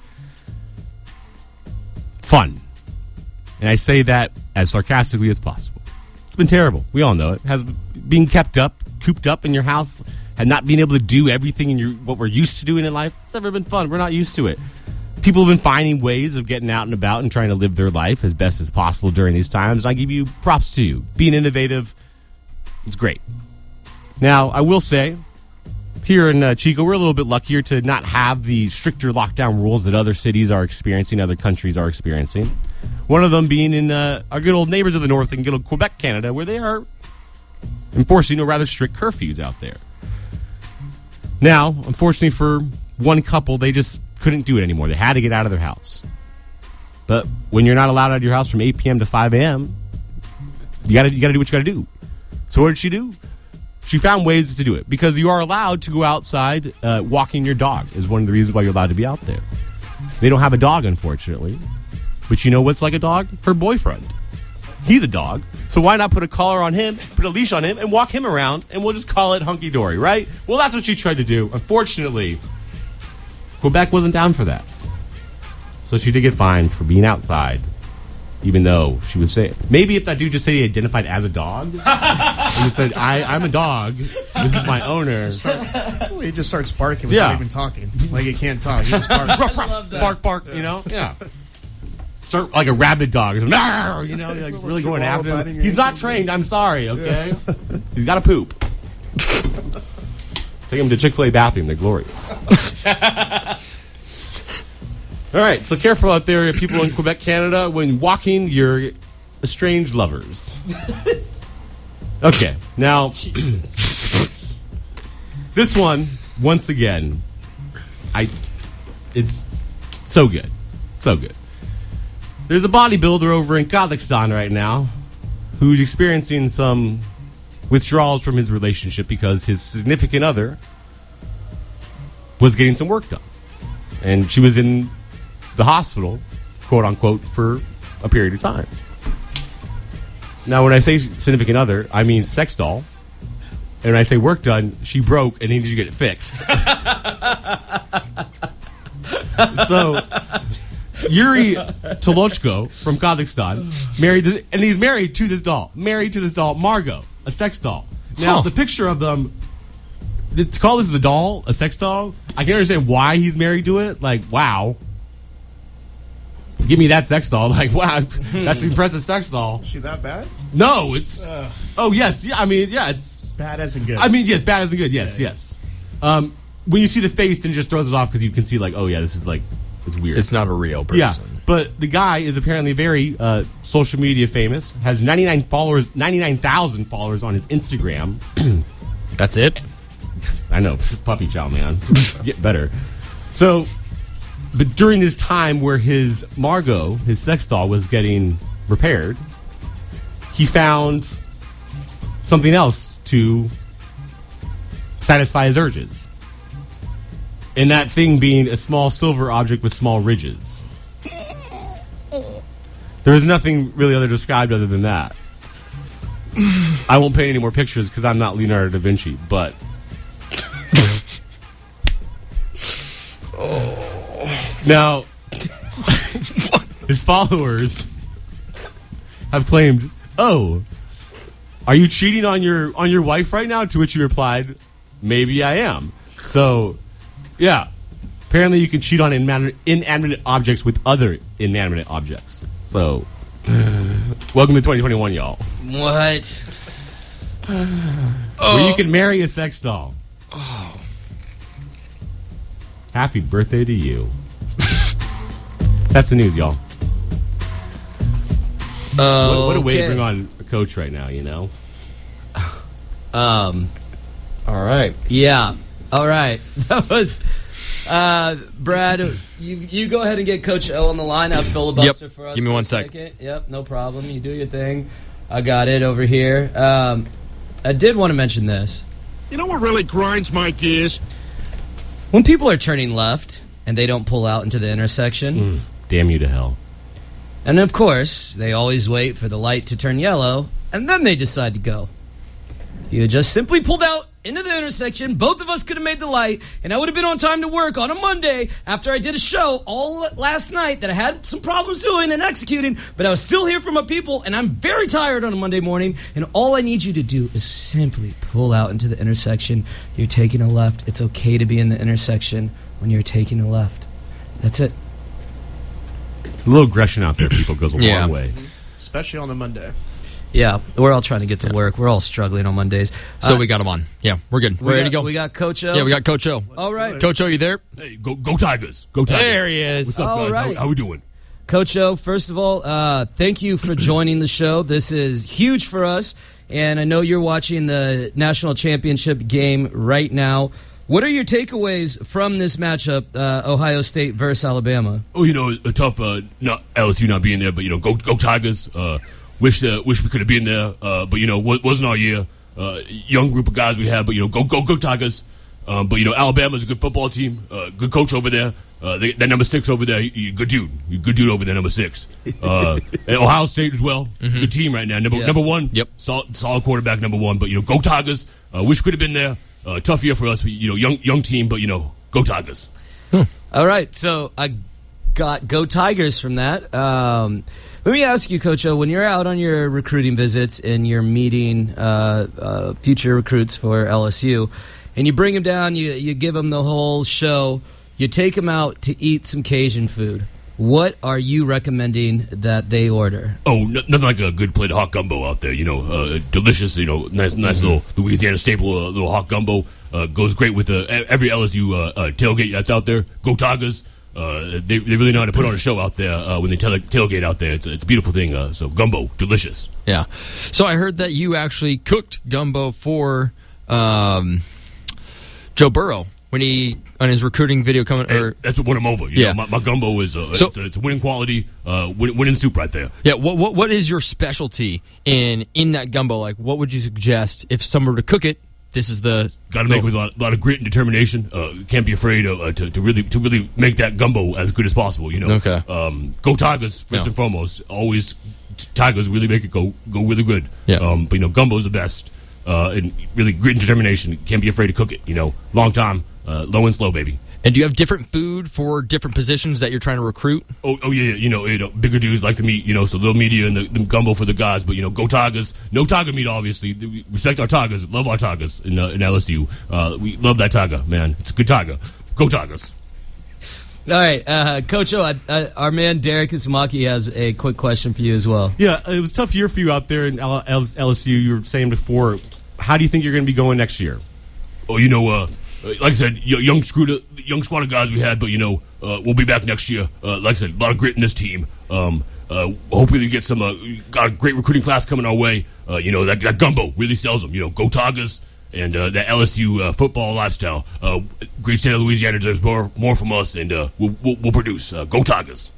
fun. And I say that as sarcastically as possible. It's been terrible. We all know it. Has being kept up, cooped up in your house, and not being able to do everything in your what we're used to doing in life. It's never been fun. We're not used to it. People have been finding ways of getting out and about and trying to live their life as best as possible during these times. And I give you props to you. Being innovative, it's great. Now, I will say, here in uh, Chico, we're a little bit luckier to not have the stricter lockdown rules that other cities are experiencing, other countries are experiencing. One of them being in uh, our good old neighbors of the north in good old Quebec, Canada, where they are enforcing a rather strict curfews out there. Now, unfortunately for one couple, they just couldn't do it anymore. They had to get out of their house. But when you're not allowed out of your house from eight p.m. to five a.m., you got to you got to do what you got to do. So what did she do? She found ways to do it because you are allowed to go outside uh, walking your dog is one of the reasons why you're allowed to be out there. They don't have a dog, unfortunately. But you know what's like a dog? Her boyfriend. He's a dog. So why not put a collar on him, put a leash on him, and walk him around, and we'll just call it hunky-dory, right? Well, that's what she tried to do. Unfortunately, Quebec wasn't down for that. So she did get fined for being outside, even though she was saying... Maybe if that dude just said he identified as a dog, and he said, I, I'm a dog, this is my owner. Well, he just starts barking without Yeah. even talking. Like he can't talk. He just barks. Ruff, ruff, bark, bark, you know? Yeah. Start like a rabid dog. You know, like really going after him. He's not trained, I'm sorry, okay? He's got to poop. Take him to Chick-fil-A bathroom. They're glorious. All right, so careful out there, people in Quebec, Canada, when walking your estranged lovers. Okay, now, this one, once again, I, it's so good. So good. There's a bodybuilder over in Kazakhstan right now who's experiencing some withdrawals from his relationship because his significant other was getting some work done. And she was in the hospital, quote unquote, for a period of time. Now, when I say significant other, I mean sex doll. And when I say work done, she broke and needed to get it fixed. So, Yuri Tolochko from Kazakhstan married, this, and he's married to this doll. Married to this doll, Margot, a sex doll. Now, Huh. the picture of them, to call this a doll, a sex doll, I can understand why he's married to it. Like, wow. Give me that sex doll. Like, wow, that's an impressive sex doll. Is she that bad? No, it's... Uh, oh, yes. Yeah, I mean, yeah, it's... bad as in good. I mean, yes, bad as in good. Yes, Yeah. yes. Um, when you see the face, then it just throws it off because you can see, like, oh, yeah, this is, like, it's weird. It's not a real person. Yeah, but the guy is apparently very uh, social media famous. Has ninety-nine followers, ninety-nine thousand followers on his Instagram. That's it? I know, puppy chow, man. Get better. So, but during this time where his Margot, his sex doll, was getting repaired, he found something else to satisfy his urges. And that thing being a small silver object with small ridges. There is nothing really other described other than that. I won't paint any more pictures because I'm not Leonardo da Vinci, but... Now, his followers have claimed, oh, are you cheating on your on your wife right now? To which he replied, maybe I am. So... yeah. Apparently you can cheat on inanimate, inanimate objects with other inanimate objects. So, welcome to twenty twenty-one, y'all. What? Where you can marry a sex doll. Oh. Happy birthday to you. That's the news, y'all. Uh, what, what a way to okay. bring on a coach right now, you know? Um, All right. yeah. All right. That was... Uh, Brad, you you go ahead and get Coach O on the line. I'll filibuster Yep. for us. Give me for one a sec. second. Yep, no problem. You do your thing. I got it over here. Um, I did want to mention this. You know what really grinds my gears? When people are turning left and they don't pull out into the intersection, Mm, damn you to hell. and of course, they always wait for the light to turn yellow, and then they decide to go. If you had just simply pulled out into the intersection, both of us could have made the light, and I would have been on time to work on a Monday after I did a show all last night that I had some problems doing and executing, but I was still here for my people, and I'm very tired on a Monday morning, and all I need you to do is simply pull out into the intersection. You're taking a left. It's okay to be in the intersection when you're taking a left. That's it. A little aggression out there, people, goes a Yeah. long way. Especially on a Monday. Yeah, we're all trying to get to work. We're all struggling on Mondays. So Uh, we got him on. Yeah, we're good. We're we ready got, to go. We got Coach O. yeah, we got Coach O. All right. Coach O, you there? Hey, go go Tigers. Go Tigers. There he is. What's up, All guys? right. How, how we doing? Coach O, first of all, uh, thank you for joining the show. This is huge for us, and I know you're watching the national championship game right now. What are your takeaways from this matchup, uh, Ohio State versus Alabama? Oh, you know, a tough uh, not L S U not being there, but you know, go go Tigers. Uh, wish uh, wish we could have been there, uh, but you know, w- wasn't our year. Uh, young group of guys we had, but you know, go go go Tigers. Um, but you know, Alabama's a good football team, uh, good coach over there. uh, they, that number six over there, you good dude, you good dude over there, number six. Uh, and Ohio State as well, mm-hmm. good team right now. Number yeah. number one, yep, solid, solid quarterback, number one. But you know, go Tigers. Uh, wish could have been there. Uh, tough year for us, you know, young young team, but you know, go Tigers. Hmm. All right, so I got go Tigers from that. Um, let me ask you, Coach O, when you're out on your recruiting visits and you're meeting uh, uh, future recruits for L S U, and you bring them down, you you give them the whole show, you take them out to eat some Cajun food. What are you recommending that they order? Oh, n- nothing like a good plate of hot gumbo out there. You know, uh, delicious. You know, nice, nice mm-hmm. little Louisiana staple, uh, little hot gumbo. Uh, goes great with uh, every L S U uh, uh, tailgate that's out there. Go Tigers! Uh, they, they really know how to put on a show out there uh, when they tail- tailgate out there. It's a, it's a beautiful thing. Uh, so gumbo, delicious. Yeah. So I heard that you actually cooked gumbo for um, Joe Burrow when he on his recruiting video coming. Or, hey, that's what won him over. You yeah. know, my, my gumbo is uh, so, it's, it's a winning quality, uh, win, winning soup right there. Yeah. What what what is your specialty in in that gumbo? Like, what would you suggest if someone were to cook it? This is the got to make it with a lot, a lot of grit and determination. Uh, can't be afraid uh, to, to really to really make that gumbo as good as possible. You know, okay. Um, go Tigers first yeah. and foremost. Always t- Tigers really make it go go really good. Yeah. Um, but you know, gumbo's the best. Uh, and really grit and determination. Can't be afraid to cook it. You know, long time, uh, low and slow, baby. And do you have different food for different positions that you're trying to recruit? Oh, oh yeah, you know, you know, bigger dudes like the meat, you know, so little media and the, the gumbo for the guys. But you know, go Tigers. No tiger meat, obviously. We respect our Tigers, love our Tigers in, uh, in L S U. Uh, we love that tiger, man. It's a good tiger. Go Tigers. All right, uh, Coach O, uh, our man Derek Ismaki has a quick question for you as well. Yeah, it was a tough year for you out there in L S U. You were saying before. How do you think you're going to be going next year? Oh, you know, uh, like I said, young squad, young squad of guys we had, but you know, uh, we'll be back next year. Uh, like I said, a lot of grit in this team. Um, uh, hopefully, we get some. Uh, got a great recruiting class coming our way. Uh, you know, that, that gumbo really sells them. You know, go Tigers and uh, that L S U uh, football lifestyle. Uh, great state of Louisiana deserves more, more from us, and uh, we'll, we'll, we'll produce. Uh, go Tigers.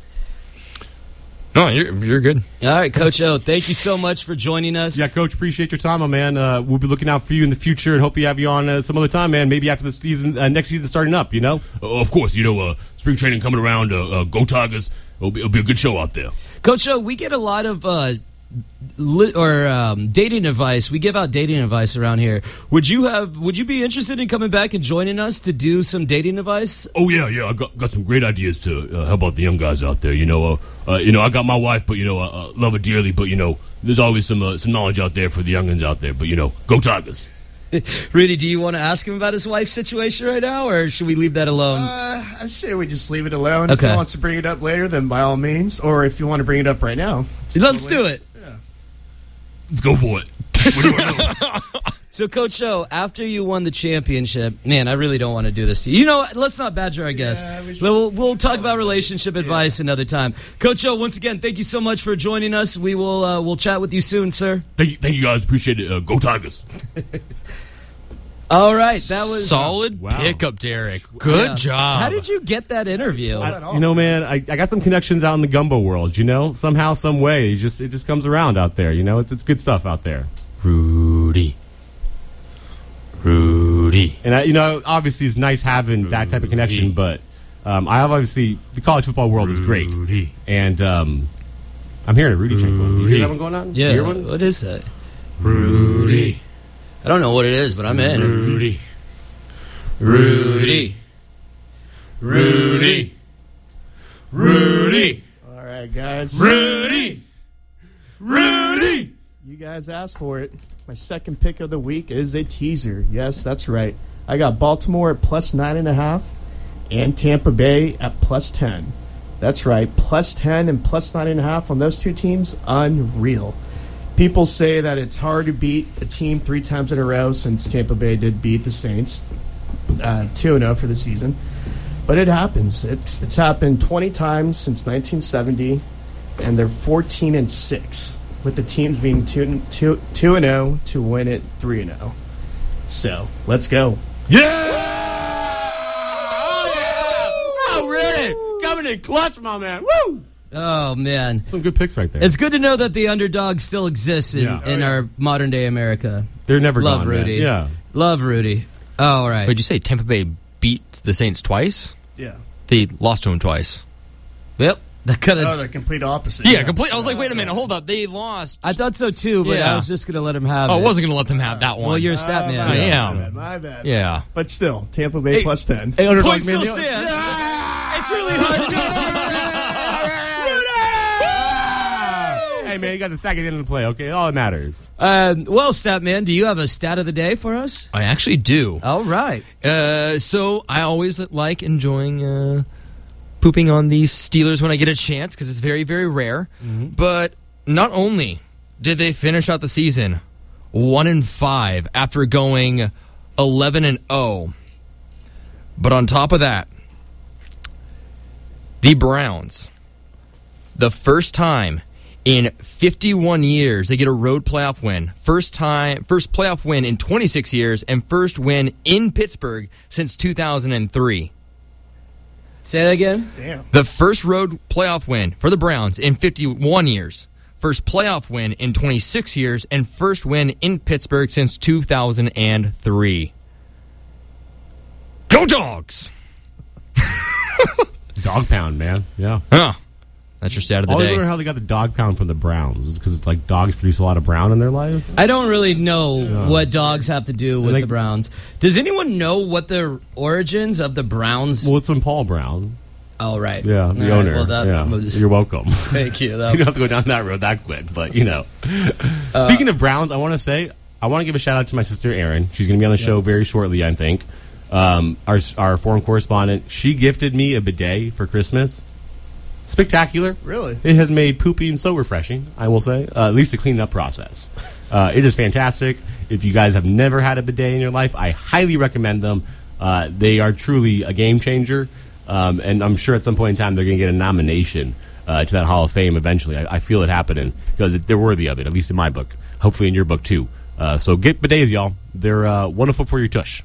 No, you're, you're good. All right, Coach O, thank you so much for joining us. Yeah, Coach, appreciate your time, my man. Uh, we'll be looking out for you in the future and hope we have you on uh, some other time, man. Maybe after the season, uh, next season starting up, you know? Uh, of course, you know, uh, spring training coming around. Uh, uh, go Tigers. It'll be, it'll be a good show out there. Coach O, we get a lot of uh, li- or um, dating advice. We give out dating advice around here. Would you have? Would you be interested in coming back and joining us to do some dating advice? Oh yeah, yeah. I got got some great ideas to uh, help out the young guys out there. You know, uh, uh, you know, I got my wife, but you know, I uh, love her dearly. But you know, there's always some uh, some knowledge out there for the youngins out there. But you know, go Tigers. Rudy, do you want to ask him about his wife's situation right now, or should we leave that alone? Uh, I say we just leave it alone. Okay. If he wants to bring it up later, then by all means. Or if you want to bring it up right now. Let's do it. Yeah. Let's go for it. So, Coach O, after you won the championship, man, I really don't want to do this to you. You know what? Let's not badger our guests. Yeah, we we'll, we'll talk about relationship advice yeah. another time. Coach O, once again, thank you so much for joining us. We will uh, we'll chat with you soon, sir. Thank you, thank you guys. Appreciate it. Uh, go Tigers. All right, that was solid wow. pickup, Derek. Good yeah. job. How did you get that interview? I, you know, man, I, I got some connections out in the gumbo world. You know, somehow, some way, it just it just comes around out there. You know, it's it's good stuff out there. Rudy, Rudy, and I, you know, obviously, it's nice having Rudy. that type of connection. But um, I have obviously the college football world Rudy. is great, and um, I'm hearing a Rudy, Rudy. check one. You hear that one going on? Yeah, you hear one? What is that? Rudy. I don't know what it is, but I'm in. Rudy. Rudy. Rudy. Rudy. All right, guys. Rudy. Rudy. You guys asked for it. My second pick of the week is a teaser. Yes, that's right. I got Baltimore at plus nine and a half and Tampa Bay at plus ten. That's right. Plus ten and plus nine and a half on those two teams. Unreal. People say that it's hard to beat a team three times in a row since Tampa Bay did beat the Saints uh, two and oh for the season. But it happens. It's it's happened twenty times since nineteen seventy, and they're fourteen and six, with the teams being two and oh to win it three and oh. So, let's go. Yeah! Oh, yeah! Oh, really? Coming in clutch, my man. Woo! Oh, man. Some good picks right there. It's good to know that the underdog still exists in, yeah. in oh, yeah. our modern-day America. They're never Love gone, Rudy. Man. Yeah. Love Rudy. Oh, all right. Would you say Tampa Bay beat the Saints twice? Yeah. They lost to him twice. Yep. That kind Oh, of. the complete opposite. Yeah, complete. I was like, wait a minute, hold up. They lost. I thought so too, but Yeah. I was just gonna let him have Oh, it. I wasn't going to let them have that one. Well, you're a stat Uh, man. my I bad, am. My bad, my bad. Yeah. But still, Tampa Bay Hey, plus ten. Hey, underdog, Point man, still the- stands. It's really hard. Hey, man, you got the second in the play, okay? All that matters. Um, well, stat man, do you have a stat of the day for us? I actually do. All right. Uh, so I always like enjoying uh, pooping on these Steelers when I get a chance because it's very, very rare. Mm-hmm. But not only did they finish out the season one and five after going eleven and zero, but on top of that, the Browns, the first time in fifty-one years, they get a road playoff win. First time, first playoff win in twenty-six years, and first win in Pittsburgh since two thousand three. Say that again. Damn. The first road playoff win for the Browns in fifty-one years. First playoff win in twenty-six years, and first win in Pittsburgh since two thousand three. Go Dogs! Dog pound, man. Yeah. Huh. That's your stat of the I always day. wonder how they got the dog pound from the Browns. Is it because it's like dogs produce a lot of brown in their life? I don't really know what dogs have to do with Like- the Browns. Does anyone know what the origins of the Browns? Well, it's from Paul Brown. Oh, right. Yeah, the All right, owner. well, that yeah. was- You're welcome. Thank you. You That- don't have to go down that road that quick, but you know. Speaking of Browns, I want to say I want to give a shout out to my sister Erin. She's going to be on the show very shortly, I think. Um, our our foreign correspondent. She gifted me a bidet for Christmas. Spectacular. Really? It has made pooping so refreshing, I will say, uh, at least the cleaning up process. Uh, it is fantastic. If you guys have never had a bidet in your life, I highly recommend them. Uh, they are truly a game changer, um, and I'm sure at some point in time they're going to get a nomination uh, to that Hall of Fame eventually. I, I feel it happening because they're worthy of it, at least in my book. Hopefully in your book, too. Uh, so get bidets, y'all. They're uh, wonderful for your tush.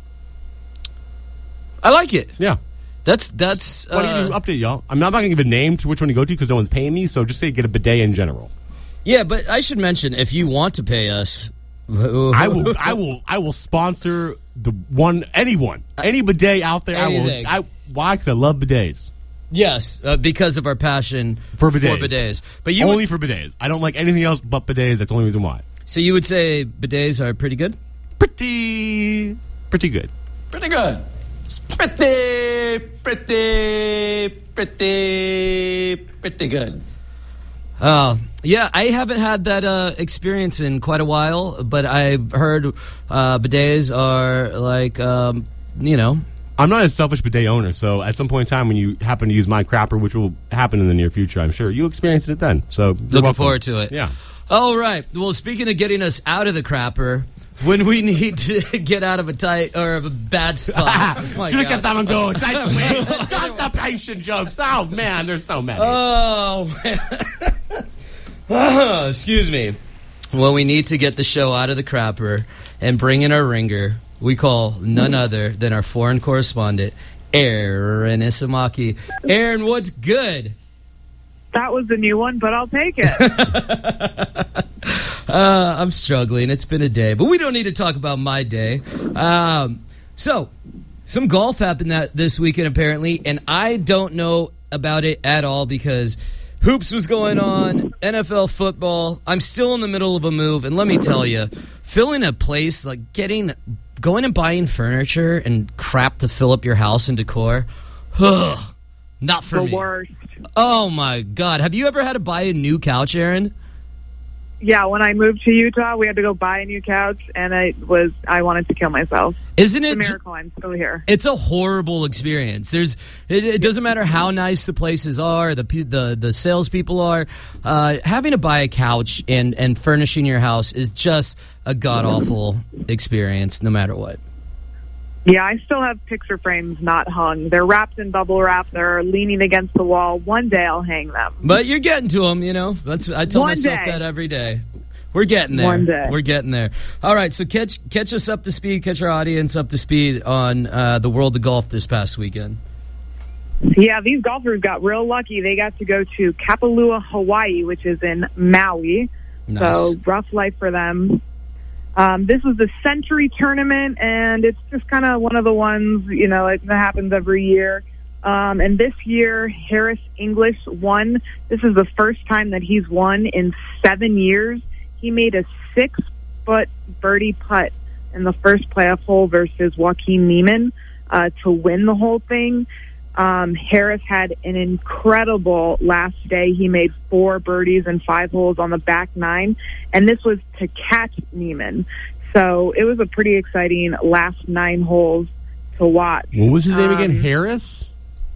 I like it. Yeah. That's that's. Why don't you Uh, update, y'all? I'm not going to give a name to which one you go to because no one's paying me, so just say get a bidet in general. yeah, but I should mention if you want to pay us, I will, I will, I will sponsor the one, anyone, any bidet out there. Anything. I will. I, why? Because I love bidets. Yes, uh, because of our passion For bidets. For bidets. But you Only would, for bidets. I don't like anything else but bidets. That's the only reason why. so you would say bidets are pretty good? Pretty, pretty good. Pretty good. It's pretty, pretty, pretty, pretty good. Oh, yeah, I haven't had that uh, experience in quite a while, but I've heard uh, bidets are like, um, you know. I'm not a selfish bidet owner, so at some point in time when you happen to use my crapper, which will happen in the near future, I'm sure, you'll experience it then. So you're Looking welcome. forward to it. Yeah. All right. Well, speaking of getting us out of the crapper, when we need to get out of a tight or of a bad spot. Oh, my Should have God. kept that one going. Constipation jokes. Oh, man, there's so many. Oh, man. Excuse me. When we need to get the show out of the crapper and bring in our ringer, we call none other than our foreign correspondent, Aaron Isamaki. Aaron, what's good? That was the new one, but I'll take it. Uh, I'm struggling. It's been a day, but we don't need to talk about my day. Um, so, some golf happened that this weekend apparently, and I don't know about it at all because hoops was going on, N F L football. I'm still in the middle of a move, and let me tell you, filling a place like getting, going and buying furniture and crap to fill up your house and decor. Ugh, not for The me. worst. Oh my God! Have you ever had to buy a new couch, Aaron? Yeah, when I moved to Utah, we had to go buy a new couch, and I was I wanted to kill myself. Isn't it It's a ju- miracle I'm still here. It's a horrible experience. There's, it, it doesn't matter how nice the places are, the pe- the the salespeople are. Uh, having to buy a couch and and furnishing your house is just a god awful experience, no matter what. Yeah, I still have picture frames not hung. They're wrapped in bubble wrap. They're leaning against the wall. One day I'll hang them. But you're getting to them, you know. That's I tell One myself day. that every day. We're getting there. One day. We're getting there. All right, so catch catch us up to speed, catch our audience up to speed on uh, the world of golf this past weekend. Yeah, these golfers got real lucky. They got to go to Kapalua, Hawaii, which is in Maui. Nice. So rough life for them. Um, this was the Century Tournament, and it's just kind of one of the ones, you know, it happens every year. Um, and this year, Harris English won. This is the first time that he's won in seven years. He made a six-foot birdie putt in the first playoff hole versus Joaquin Niemann uh, to win the whole thing. Um, Harris had an incredible last day. He made four birdies and five holes on the back nine, and this was to catch Niemann. So it was a pretty exciting last nine holes to watch. What was his name um, again? Harris?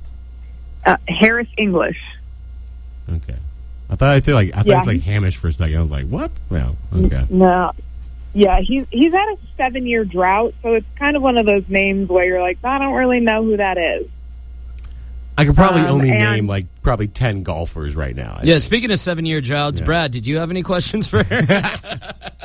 Uh, Harris English. Okay. I thought I feel like I thought Yeah, it was like he- Hamish for a second. I was like, what? No. Okay. No. Yeah, he's he's had a seven-year drought, so it's kind of one of those names where you're like, I don't really know who that is. I could probably Um, only and- name like probably ten golfers right now. I Yeah, think. speaking of seven-year droughts, Yeah. Brad, did you have any questions for her?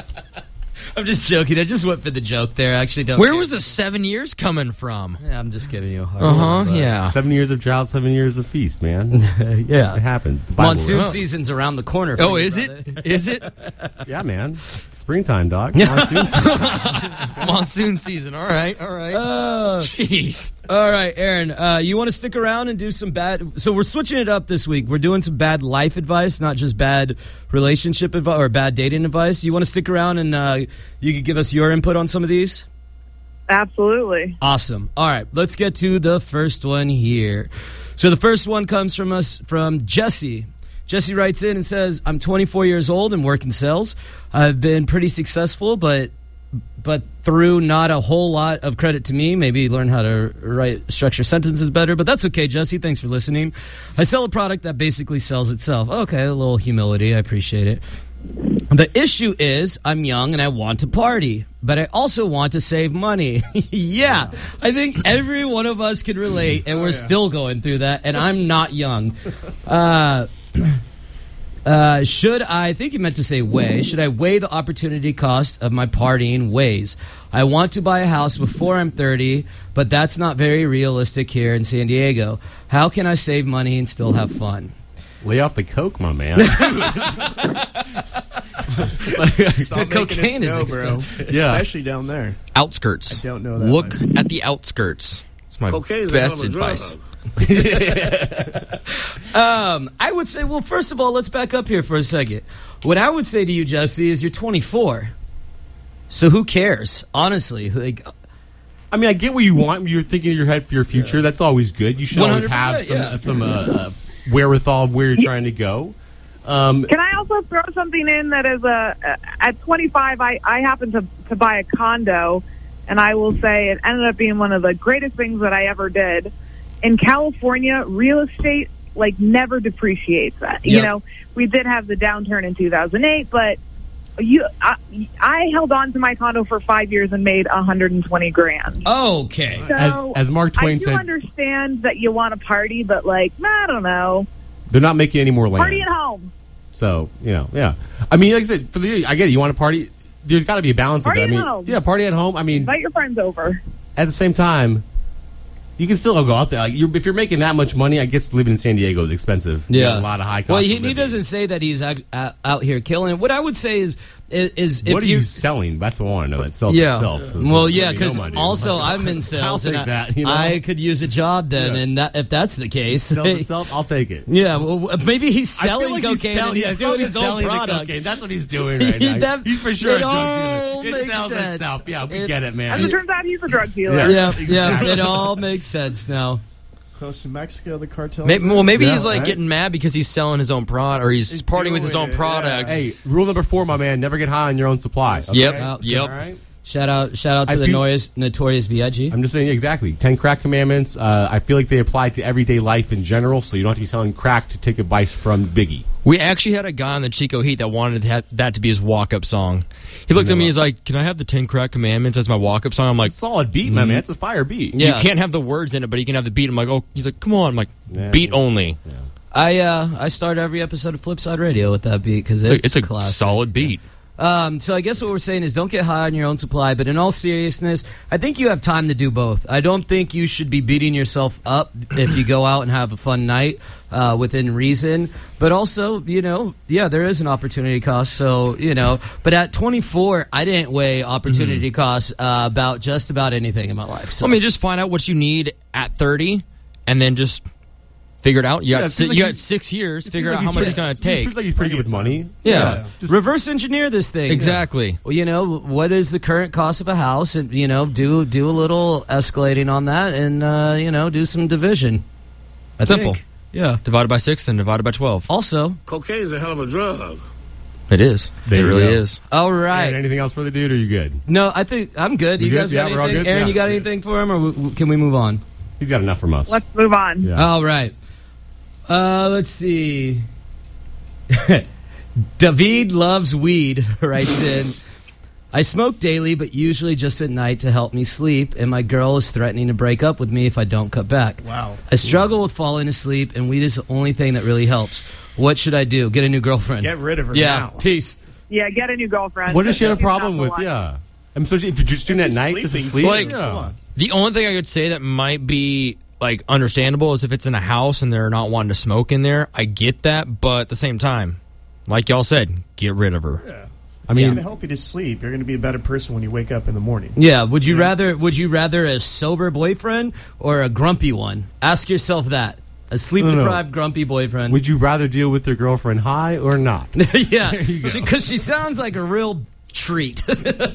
I'm just joking. I just went for the joke there. I actually don't Where care. was the seven years coming from? Yeah, I'm just giving you a hard Uh huh. time, but- Yeah. Seven years of drought, seven years of feast, man. Yeah. It happens. Bible Monsoon word. season's around the corner. for Oh, you, is brother. it? Is it? Yeah, man. Springtime, dog. Monsoon season. Monsoon season. All right. All right. Uh, Jeez. all right, Aaron, uh, you want to stick around and do some bad... So we're switching it up this week. We're doing some bad life advice, not just bad relationship advice or bad dating advice. You want to stick around and uh, you could give us your input on some of these? Absolutely. Awesome. All right, let's get to the first one here. So the first one comes from us from Jesse. Jesse writes in and says, I'm twenty-four years old and work in sales. I've been pretty successful, but but through not a whole lot of credit to me. Maybe learn how to write structure sentences better, but that's okay, Jesse. Thanks for listening. I sell a product that basically sells itself. Okay, a little humility. I appreciate it. The issue is I'm young and I want to party, but I also want to save money. Yeah, I think every one of us can relate, and we're still going through that, and I'm not young. Uh, uh, should I, I think you meant to say weigh, should I weigh the opportunity cost of my partying ways? I want to buy a house before I'm thirty, but that's not very realistic here in San Diego. How can I save money and still have fun? Lay off the coke, my man. Stop making Cocaine it is snow, bro. expensive. Yeah. Especially down there. Outskirts. I don't know that Look one. at the outskirts. It's my Cocaine's a best hell of a drug. advice. Um, I would say, well, first of all, let's back up here for a second. What I would say to you, Jesse, is you're twenty-four. So who cares? Honestly, like, I mean, I get what you want. You're thinking in your head for your future. That's always good. You should always one have hundred some, percent, yeah. some uh, uh, wherewithal of where you're trying to go. Um, Can I also throw something in that is a at twenty-five, I, I happened to, to buy a condo, and I will say it ended up being one of the greatest things that I ever did. In California, real estate like never depreciates. That you Yep. know, we did have the downturn in two thousand eight, but you, I, I held on to my condo for five years and made one hundred twenty grand. okay. So as, as Mark Twain I do said, understand that you want to party, but like, I don't know, they're not making any more land. party at home. So, you know, yeah. I mean, like I said, for the I get it. You want to party. There's got to be a balance Party of that. I at mean, home. yeah, party at home. I mean, Invite your friends over. at the same time, you can still go out there. Like, you're, if you're making that much money, I guess living in San Diego is expensive. You Yeah, got a lot of high costs. Well, of he, he living. doesn't say that he's out, out out here killing it. What I would say is, is, is if What are you you selling? That's what I want to know. That sells yeah. itself. So Well, let yeah, me because know, my dude. also Like, I'm in I'll sales, take and I, that. You know, I could use a job then, Yeah. and that, if that's the case, sells itself. I'll take it. yeah, well, maybe he's I feel selling like he's cocaine. selling- and he's he's doing probably his own selling the product. cocaine. That's what he's doing right now. That- He's for sure a it drug all dealer. It makes sells sense. itself. Yeah, we It- get it, As man. it turns out, he's a drug dealer. Yeah. Yeah, Exactly. yeah, it all makes sense now. Close to Mexico, the cartel. Maybe, well, maybe Yeah, he's like right? getting mad because he's selling his own product, or he's, He's partying with his doing own it, product. yeah. Hey, rule number four, my man: never get high on your own supply. Okay? Yep, Okay. yep. All right. Shout out, shout out to I the feel- notorious, notorious B I G I'm just saying exactly. Ten crack commandments. Uh, I feel like they apply to everyday life in general, so you don't have to be selling crack to take advice from Biggie. We actually had a guy on the Chico Heat that wanted that, that to be his walk-up song. He looked at me, he's like, can I have the Ten Crack Commandments as my walk-up song? I'm like, It's a solid beat, my man. It's a fire beat. Yeah. you can't have the words in it, but you can have the beat. I'm like, oh, he's like, come on. I'm like, Yeah. beat only. I uh, I start every episode of Flipside Radio with that beat because It's, it's, a, it's a classic. solid beat. Um, so I guess what we're saying is don't get high on your own supply, but in all seriousness, I think you have time to do both. I don't think you should be beating yourself up if you go out and have a fun night uh, within reason. But also, you know, yeah, there is an opportunity cost. So, you know, but at twenty-four, I didn't weigh opportunity costs uh, about just about anything in my life. So I mean, just find out what you need at thirty and then just figure it out. You got Yeah, it si- seems like you he- got six years. it Figure seems out like how he's much it's pretty- going to it take. seems like he's pretty good with money. Yeah. Just- Reverse engineer this thing. Exactly. Well, you know, what is the current cost of a house? And, you know, do do a little escalating on that and, uh, you know, do some division. I Simple. think. Yeah. Divided by six, then divided by twelve. Also, Cocaine is a hell of a drug. It is. There it you really go. is. all right. Aaron, anything else for the dude, or are you good? No, I think I'm good. We You good? guys got Yeah, we're all anything? good? Aaron, Yeah. you got anything for him, or w- w- can we move on? He's got enough from us. Let's move on. Yeah. All right. Uh, let's see. David loves weed writes in. I smoke daily, but usually just at night to help me sleep, and my girl is threatening to break up with me if I don't cut back. Wow. I struggle with falling asleep, and weed is the only thing that really helps. What should I do? Get a new girlfriend. Get rid of her Yeah, now. peace. Yeah, get a new girlfriend. What does she have a She's not problem the with? one. Yeah. I mean, so if you're just doing that at night, just to sleeping, sleep? Like, yeah. The only thing I could say that might be like understandable is if it's in a house and they're not wanting to smoke in there. I get that, but at the same time, like y'all said, get rid of her. Yeah. I It's mean, going to help you to sleep. You're going to be a better person when you wake up in the morning. Yeah, would you rather would you rather a sober boyfriend or a grumpy one? Ask yourself that. A sleep deprived grumpy boyfriend. would you rather deal with your girlfriend high or not? Yeah, because she, she sounds like a real treat.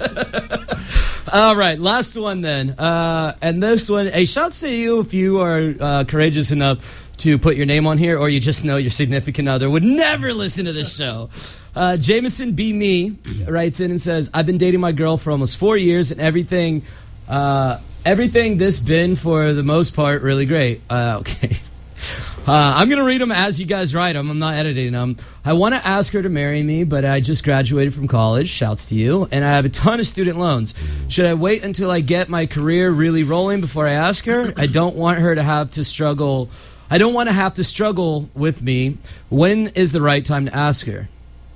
All right, last one then. Uh, and this one, hey, shouts to you if you are uh, courageous enough to put your name on here, or you just know your significant other would never listen to this show. Uh, Jameson B. Me writes in and says, I've been dating my girl for almost four years, and everything, uh, everything this been, for the most part, really great. Uh, okay. Uh, I'm going to read them as you guys write them. I'm not editing them. I want to ask her to marry me, but I just graduated from college. Shouts to you. And I have a ton of student loans. Should I wait until I get my career really rolling before I ask her? I don't want her to have to struggle. I don't want to have to struggle with me. When is the right time to ask her?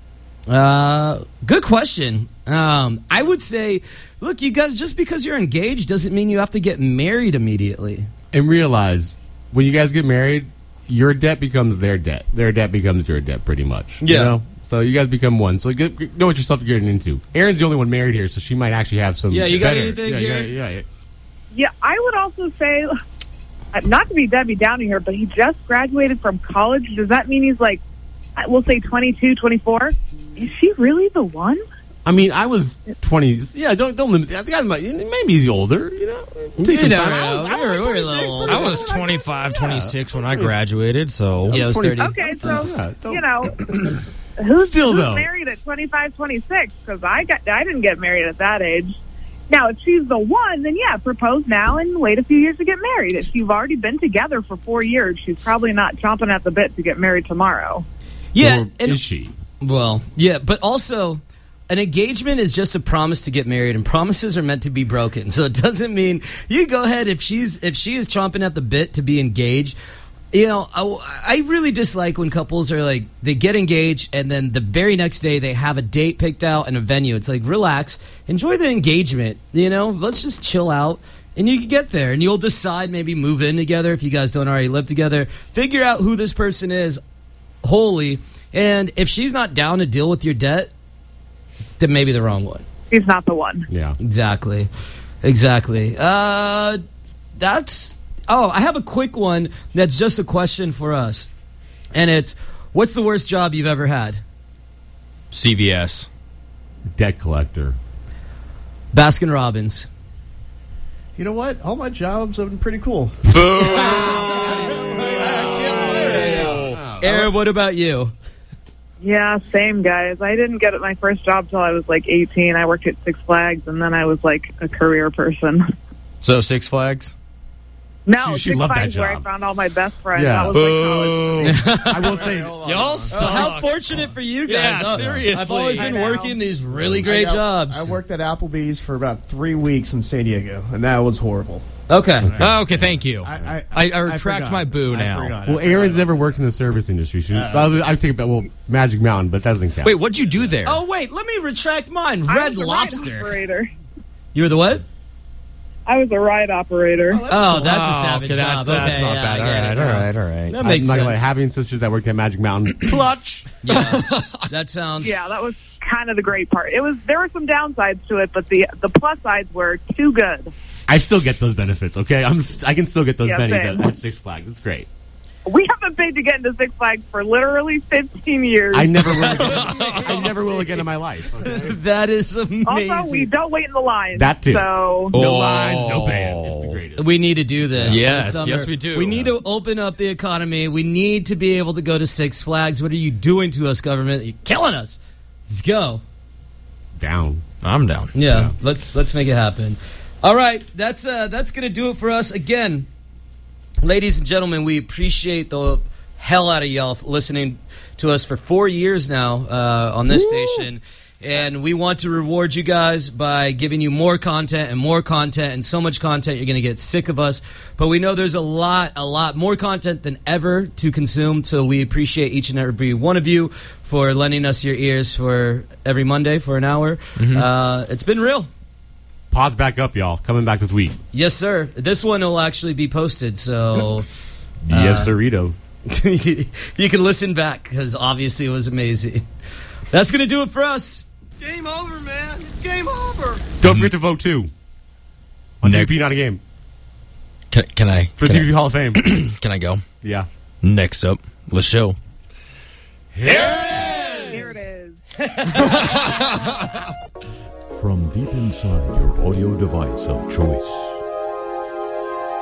Uh, good question. Um, I would say, look, you guys, just because you're engaged doesn't mean you have to get married immediately. And realize, when you guys get married, your debt becomes their debt. Their debt becomes your debt, pretty much. Yeah. You know? So you guys become one. So get, get- know what yourself you're getting into. Aaron's the only one married here, so she might actually have some. Yeah, you got better- anything yeah, you here? got- yeah, yeah. Yeah, I would also say, uh, not to be Debbie Downing here, but he just graduated from college. Does that mean he's like, I- we'll say twenty-two, twenty-four? Is she really the one? I mean, I was twenty. Yeah, don't don't limit. I think I might, maybe he's older. You know, take some never time. I know. was, I We're- was we're like a little twenty-six, old. I was twenty-seven. twenty-five, Yeah. twenty-six when I graduated, so Yeah, I was twenty- thirty. Okay, so, Yeah, don't- you know, who's, Still, who's though. married at twenty-five, twenty-six? Because I, got, I didn't get married at that age. Now, if she's the one, then yeah, propose now and wait a few years to get married. If you've already been together for four years, she's probably not chomping at the bit to get married tomorrow. Yeah, Or and- is she? Well, yeah, but also an engagement is just a promise to get married, and promises are meant to be broken. So it doesn't mean you go ahead if she's if she is chomping at the bit to be engaged. You know, I, I really dislike when couples are like, they get engaged and then the very next day they have a date picked out and a venue. It's like, relax, enjoy the engagement. You know, let's just chill out. And you can get there, and you'll decide maybe move in together if you guys don't already live together. Figure out who this person is wholly. And if she's not down to deal with your debt, then maybe the wrong one. She's not the one. Yeah. Exactly. Exactly. Uh, that's... Oh, I have a quick one that's just a question for us. And it's, what's the worst job you've ever had? C V S. Debt collector. Baskin Robbins. You know what? All my jobs have been pretty cool. Aaron, what about you? Yeah, same, guys. I didn't get my first job till I was like eighteen. I worked at Six Flags, and then I was like a career person. So Six Flags? No, She- she Six loved that Flags is where I job. found all my best friends. Yeah. That was like college. I will say, Y'all Oh, how fortunate for you guys. Yeah, Oh, seriously. I've always I been know. working these really great I got- jobs. I worked at Applebee's for about three weeks in San Diego, and that was horrible. Okay. Oh, okay, thank you. I, I, I, I retract forgot. my boo I now. forgot. well, I Aaron's forgot. never worked in the service industry. She, well, I take it back. Well, Magic Mountain, but that doesn't count. Wait, what'd you do there? Oh, wait, let me retract mine. I Red was a ride Lobster. operator. You were the what? I was a ride operator. Oh, that's a Oh, savage okay, job. that's, that's okay, not yeah, bad. I All get right, it. all right, all right. That I'm makes not sense. gonna lie, having sisters that worked at Magic Mountain. Clutch. Yeah, that sounds. Yeah, that was kind of the great part. It was there were some downsides to it, but the the plus sides were too good. I still get those benefits, okay? I'm st- I can still get those Yeah, bennies same. at, at Six Flags. It's great. We haven't paid to get into Six Flags for literally fifteen years. I never will again. I never will again in my life. Okay? That is amazing. Also, we don't wait in the line. That too. So No Oh. lines, no paying. It's the greatest. We need to do this. Yes, this summer. yes, we do. We need to open up the economy. We need to be able to go to Six Flags. What are you doing to us, government? You're killing us. Let's go. Down. I'm down. Yeah, Yeah. let's let's make it happen. All right, that's uh, that's gonna do it for us again, ladies and gentlemen. We appreciate the hell out of y'all listening to us for four years now uh, on this Woo! station. And we want to reward you guys by giving you more content and more content and so much content you're going to get sick of us. But we know there's a lot, a lot more content than ever to consume. So we appreciate each and every one of you for lending us your ears for every Monday for an hour. Mm-hmm. Uh, it's been real. Pod's back up, y'all. Coming back this week. Yes, sir. This one will actually be posted. So Yes, uh, sirrito. you can listen back because obviously it was amazing. That's going to do it for us. Game over, man. It's game over. Don't forget to vote, too. On T V P, not a game. Can, can I? For can T V P Hall of Fame. I, can I go? Yeah. Next up, let's show. Here it is. From deep inside your audio device of choice.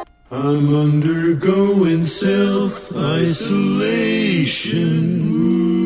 I'm undergoing self-isolation.